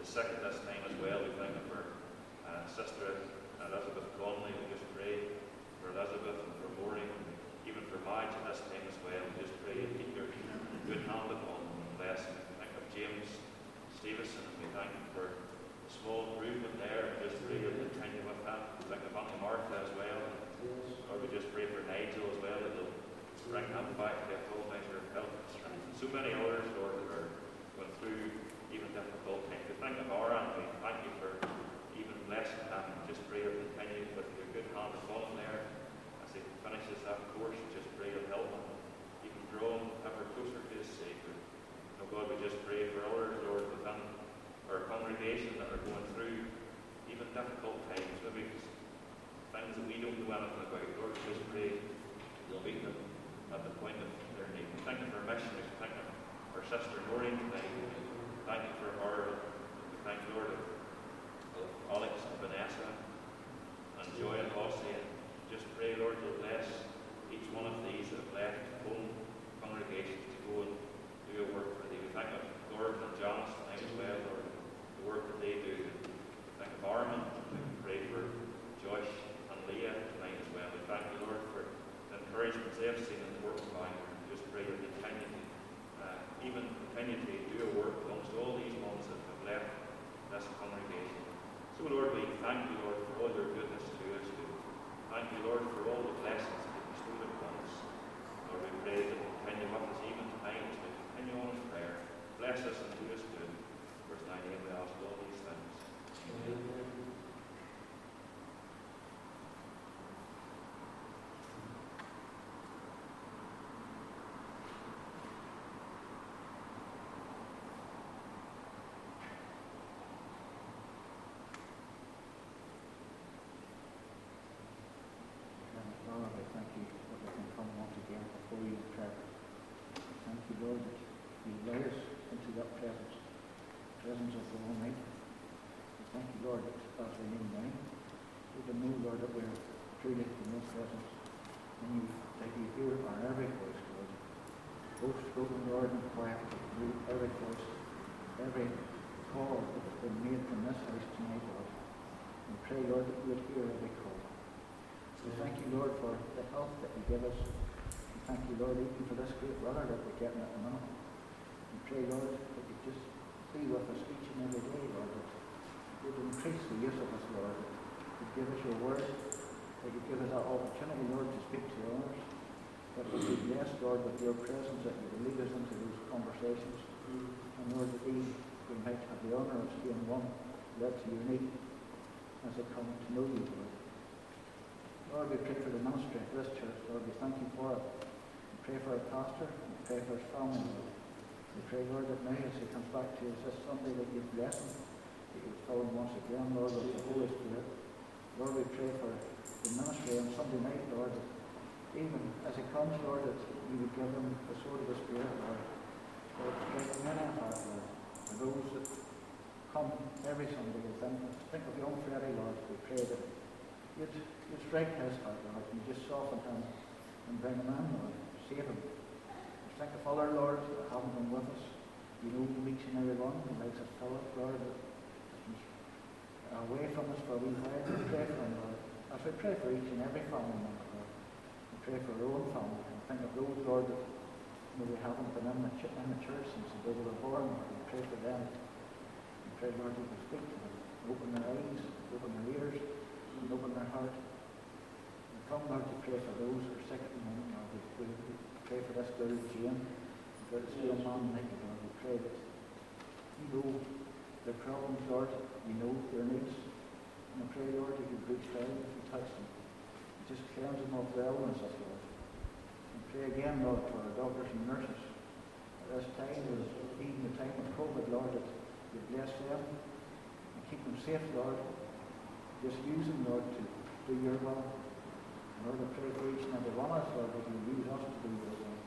sick at this time as well. We thank you for Sister Elizabeth Conley. We just pray for Elizabeth and for Maureen, and even for Madge at this time as well. We just pray you keep your good hand upon them and bless them. We thank of James Stevenson, and we thank you for the small improvement there, and just pray you'll continue with that. We thank of Auntie Martha as well. Lord, we just pray for Nigel as well, that you'll bring him back to a full measure of health and strength. And so many others, Lord, that are going through even difficult times. We thank of Aaron, we thank you for even blessing him, and just pray you'll continue with your good hand upon him there as he finishes that course. Just pray you'll help him, even draw him ever closer to his Saviour. Oh God, we just pray for others, Lord, within our congregation that are going through even difficult times, maybe things that we don't know anything about. Lord, we just pray you'll meet them at the point of their need. We thank you for missionaries. We thank you for our sister Maureen tonight. We thank you for her. We thank you, Lord, of Alex and Vanessa and Joy and Ossie. And just pray, Lord, you'll bless each one of these that have left home congregations to go and do your work for thee. We thank you, Gordon and Janice tonight as well, Lord, the work that they do. We thank you, Armin. We pray for Josh and Leah tonight as well. We thank you, Lord, for the encouragement they've seen in the work of Bangor. Just pray you'll continue to do your work amongst all these ones that have left this congregation. So, Lord, we thank you, Lord, for all your goodness to us. We thank you, Lord, for all the blessings that you bestowed upon us. Lord, we pray that you continue with us even tonight as we continue on in prayer. Bless us and do us good. For it's thy name we ask all these things. Amen. Lord, that you led us into that presence of the Almighty. We thank you, Lord, that as we kneel down, we can know, Lord, that we're truly in your presence. And that you hear our every voice, Lord. Both spoken, Lord, and quiet, through every voice, every call that's been made from this house tonight, Lord. We pray, Lord, that you would hear every call. We thank you, Lord, for the health that you give us. Thank you, Lord, even for this great weather that we're getting at the moment. We pray, Lord, that you just be with us each and every day, Lord, that you'd increase the use of us, Lord, that you'd give us your word, that you'd give us that opportunity, Lord, to speak to others, that we'd be blessed, Lord, with your presence, that you would lead us into those conversations, and Lord, that we might have the honour of being one led to your need as they come to know you, Lord. Lord, we pray for the ministry of this church, Lord, we thank you for it. We pray for our pastor, we pray for his family, Lord. We pray, Lord, that now as he comes back to us this Sunday, that you bless him, that you fill him once again, Lord, with the Holy Spirit. Lord, we pray for the ministry on Sunday night, Lord, that even as he comes, Lord, that you would give him the sword of the Spirit, Lord. Lord, strengthen many a heart, Lord, for those that come every Sunday with him. Think of young Freddie, Lord, we pray that you'd strike his heart, Lord, and just soften him and bring him in, Lord. Save him. Thank the Father, Lord, that haven't been with us. You know each and every one who likes us Philip, Lord, that is away from us for a wee while. We pray for him, Lord. As we pray for each and every family member, Lord, we pray for our own family. And think of those, Lord, that maybe haven't been in the church since the day they were born, Lord. We pray for them. We pray, Lord, you can speak to them. Open their eyes, open their ears, and open their heart. And come, Lord, to pray for those who are sick at the moment, Lord. We pray for this girl, Jane, for this young man, Nick, Lord. We pray that you know their problems, Lord. You know their needs. And I pray, Lord, that you reach down and touch them. Just cleanse them of the illness, Lord. And pray again, Lord, for our doctors and nurses. At this time, even the time of COVID, Lord, that you bless them and keep them safe, Lord. Just use them, Lord, to do your will. Lord, I pray for each and every one of us, Lord, that you use us to do your will.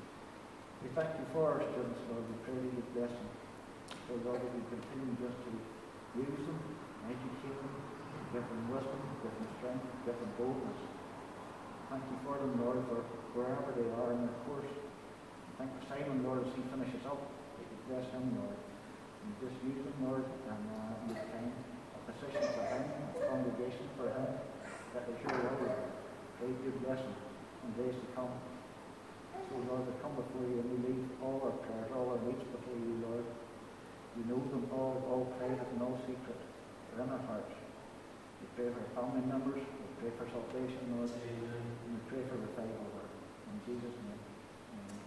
We thank you for our students, Lord. We pray that you bless them. So, Lord, that you continue just to use them, educate them, give them wisdom, give them strength, give them boldness. Thank you for them, Lord, for wherever they are in their course. Thank you for Simon, Lord, as he finishes up, that you bless him, Lord. And just use them, Lord, and make time a position for him, a congregation for him, that they sure will be very good blessing in days to come. So Lord, we come before you and we leave all our prayers, all our needs before you, Lord. You know them all private and all secret. They're in our hearts. We pray for our family members, we pray for salvation, Lord, and we pray for revival, Lord. In Jesus' name. Amen.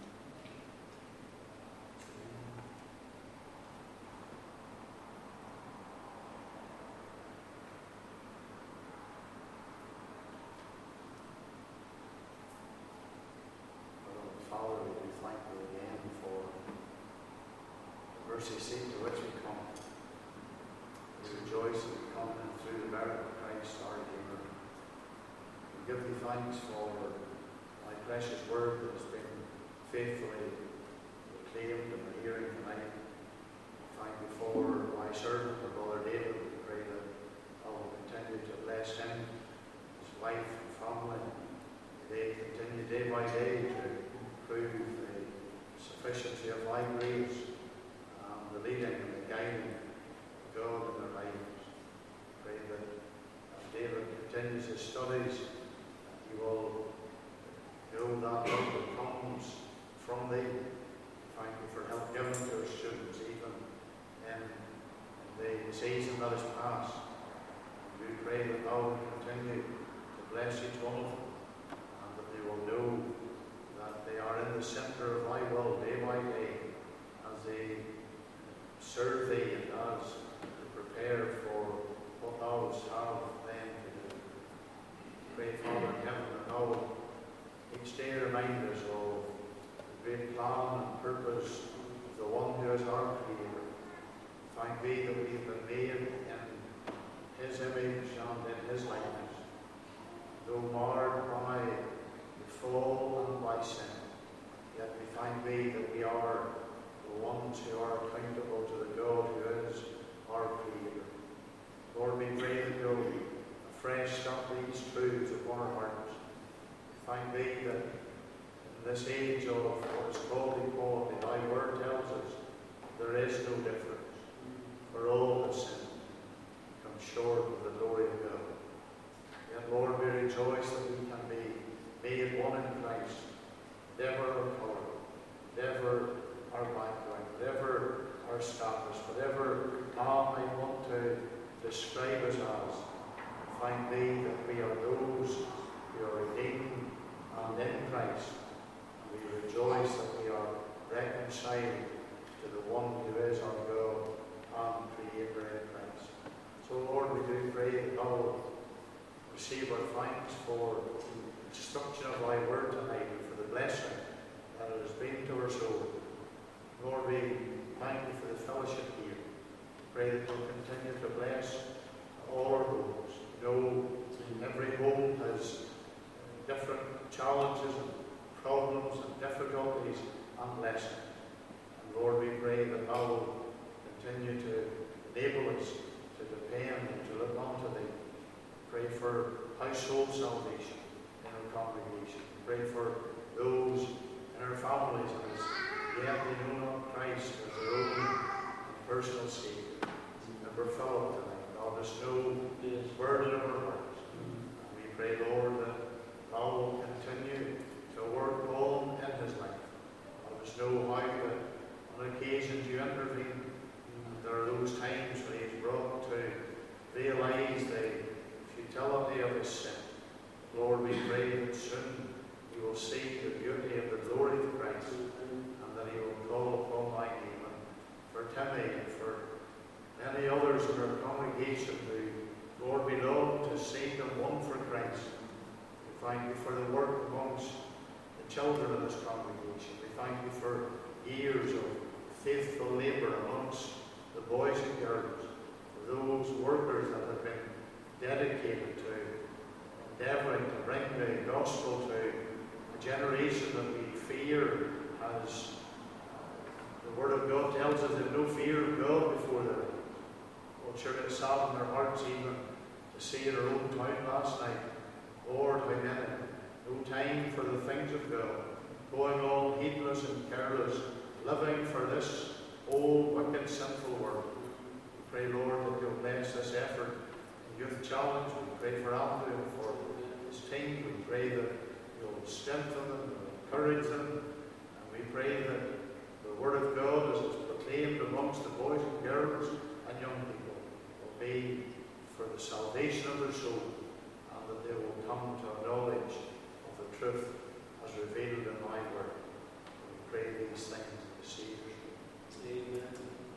Father, we do thank you again for the mercy seat to which we come. We rejoice that we come in through the merit of Christ our Redeemer. We give thee thanks for thy precious word that has been faithfully proclaimed in the hearing tonight. Thank you for thy servant, our brother David. We pray that thou will continue to bless him, his wife and family. They continue day by day to prove the sufficiency of thy grace and the leading and the guiding of God in their lives. Pray that as David continues his studies, he will know that love that comes from thee. Thank you for help given to our students, even in the season that is past. We pray that thou will continue to bless each one of them, and that they will know that they are in the centre of thy will day by day as they serve thee and as they prepare for what thou wouldst have them to do. Pray, Father in heaven, that thou will each day remind us of the great plan and purpose of the one who is our Creator. Thank thee that we have been made in his image and in his likeness, though marred by fall and by sin, yet we thank thee that we are the ones who are accountable to the God who is our Creator. Lord, we pray that you'll afresh stamp these truths upon our hearts. Thank thee that in this age of what is called equality, thy word tells us there is no difference, for all have sinned, come short of the glory of God. Yet, Lord, we rejoice that we can be made one in Christ, whatever our colour, whatever our background, whatever our status, whatever man might want to describe us as. Thank thee that we are those who are redeemed and in Christ. And we rejoice that we are reconciled to the one who is our God and Creator in Christ. So, Lord, we do pray that thou will receive our thanks for instruction of thy word tonight and for the blessing that it has been to our soul. Lord, we thank you for the fellowship here. Pray that you'll continue to bless all our homes. Know every home has different challenges and problems and difficulties and blessings. And Lord, we pray that thou will continue to enable us to depend and to look unto thee. Pray for household salvation in our congregation. Pray for those in our families as yet they know not Christ as their own personal Saviour. Remember Philip tonight. God, there's no burden of our hearts. And we pray, Lord, that thou will continue to work on in his life. Let us know how that on occasions you intervene. And there are those times when he is brought to realize the futility of his sin. Lord, we pray that soon he will see the beauty of the glory of Christ, and that he will call upon thy name. And for Timmy and for many others in our congregation who, Lord, we long to see them won for Christ. We thank you for the work amongst the children of this congregation. We thank you for years of faithful labour amongst the boys and girls, for those workers that have been dedicated to endeavouring to bring the gospel to a generation that we fear as the Word of God tells us that no fear of God before their eyes. Well, sure it saddened their hearts even to see in our own town last night, Lord, how many, no time for the things of God, going on heedless and careless, living for this old, wicked, sinful world. pray, Lord, that you'll bless this effort in Youth Challenge. We pray for Andrew and for his team. We pray that you'll strengthen them and encourage them. And we pray that the Word of God, as it's proclaimed amongst the boys and girls and young people, will be for the salvation of their soul, and that they will come to a knowledge of the truth as revealed in thy word. We pray these things in the Saviour's name. Amen.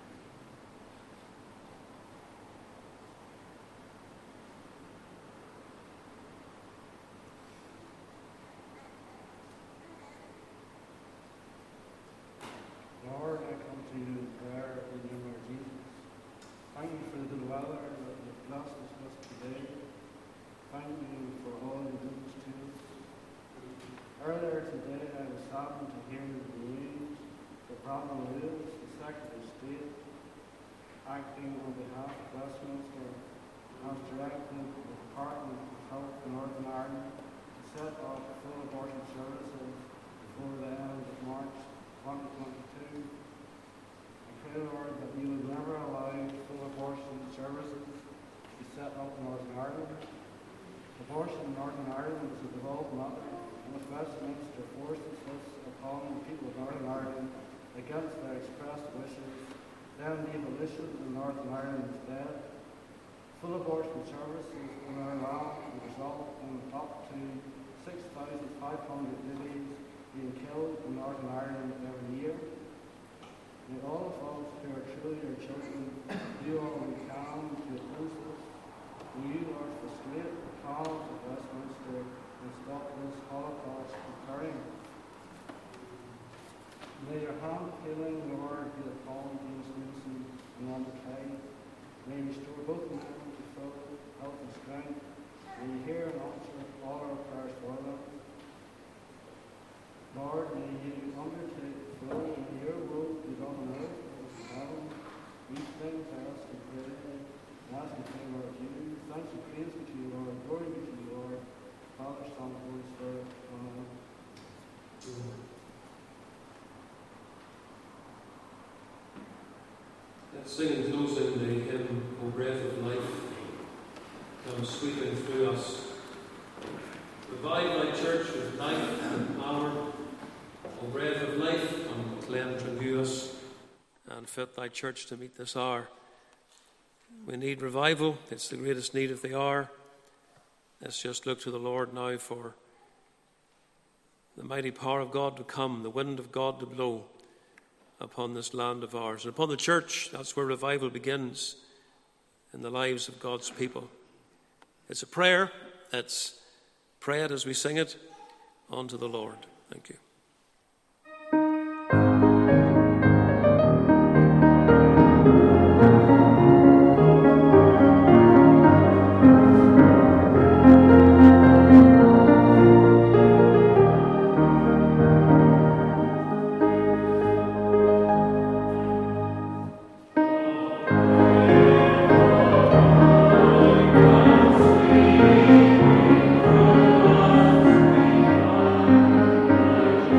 Lord, I come to you in prayer in the name of Jesus. Thank you for the good weather that you've blessed us with today. Thank you for all your goodness to us. Earlier today, I was saddened to hear the news that Brandon Lewis, the Secretary of State, acting on behalf of Westminster, has directed the Department of Health in Northern Ireland to set up full abortion services before the end of March 2022. I pray, Lord, that you would never allow full abortion services to be set up in Northern Ireland. Abortion in Northern Ireland is a devolved matter, and if Westminster forces this upon the people of Northern Ireland against their expressed wishes, then the abolition in Northern Ireland is dead. Full abortion services in our land will result in up to 6,500 babies being killed in Northern Ireland every year. May all of us who are truly your children do all we can to oppose this. May you, Lord, frustrate the plans of Westminster and stop this Holocaust occurring. May your hand of healing, Lord, be upon James Newson and Amber Kay. May you restore both men to full health and strength. May you hear and answer all our prayers for them. Lord, may you undertake the flow, and may your will be done on earth as in heaven. These things I ask and pray, and ask and pray, Lord, you. Thanks and praise be to you, Lord. Glory be to you, Lord. Father, Son, and Holy Spirit. Amen. Let's sing in closing the hymn, O Breath of Life, come sweeping through us. Revive thy church with life and power. O breath of life, come cleanse, renew us, and fit thy church to meet this hour. We need revival. It's the greatest need of the hour. Let's just look to the Lord now for the mighty power of God to come, the wind of God to blow upon this land of ours. And upon the church, that's where revival begins, in the lives of God's people. It's a prayer. Let's pray it as we sing it unto the Lord. Thank you. Amen.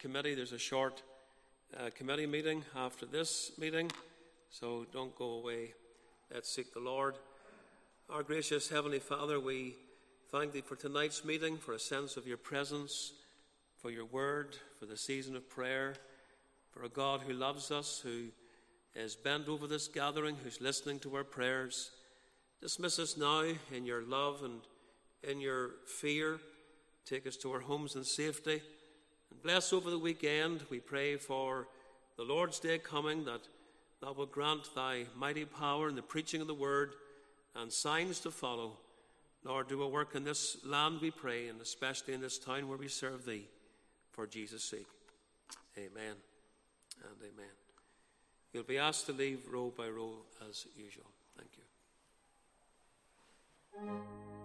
committee. There's a short committee meeting after this meeting, so don't go away. Let's seek the Lord. Our gracious Heavenly Father, we thank Thee for tonight's meeting, for a sense of Your presence, for Your word, for the season of prayer, for a God who loves us, who is bent over this gathering, who's listening to our prayers. Dismiss us now in Your love and in Your fear. Take us to our homes in safety. And bless over the weekend. We pray for the Lord's Day coming, that Thou wilt grant Thy mighty power in the preaching of the word and signs to follow. Lord, do a work in this land, we pray, and especially in this town where we serve Thee, for Jesus' sake. Amen and amen. You'll be asked to leave row by row as usual. Thank you.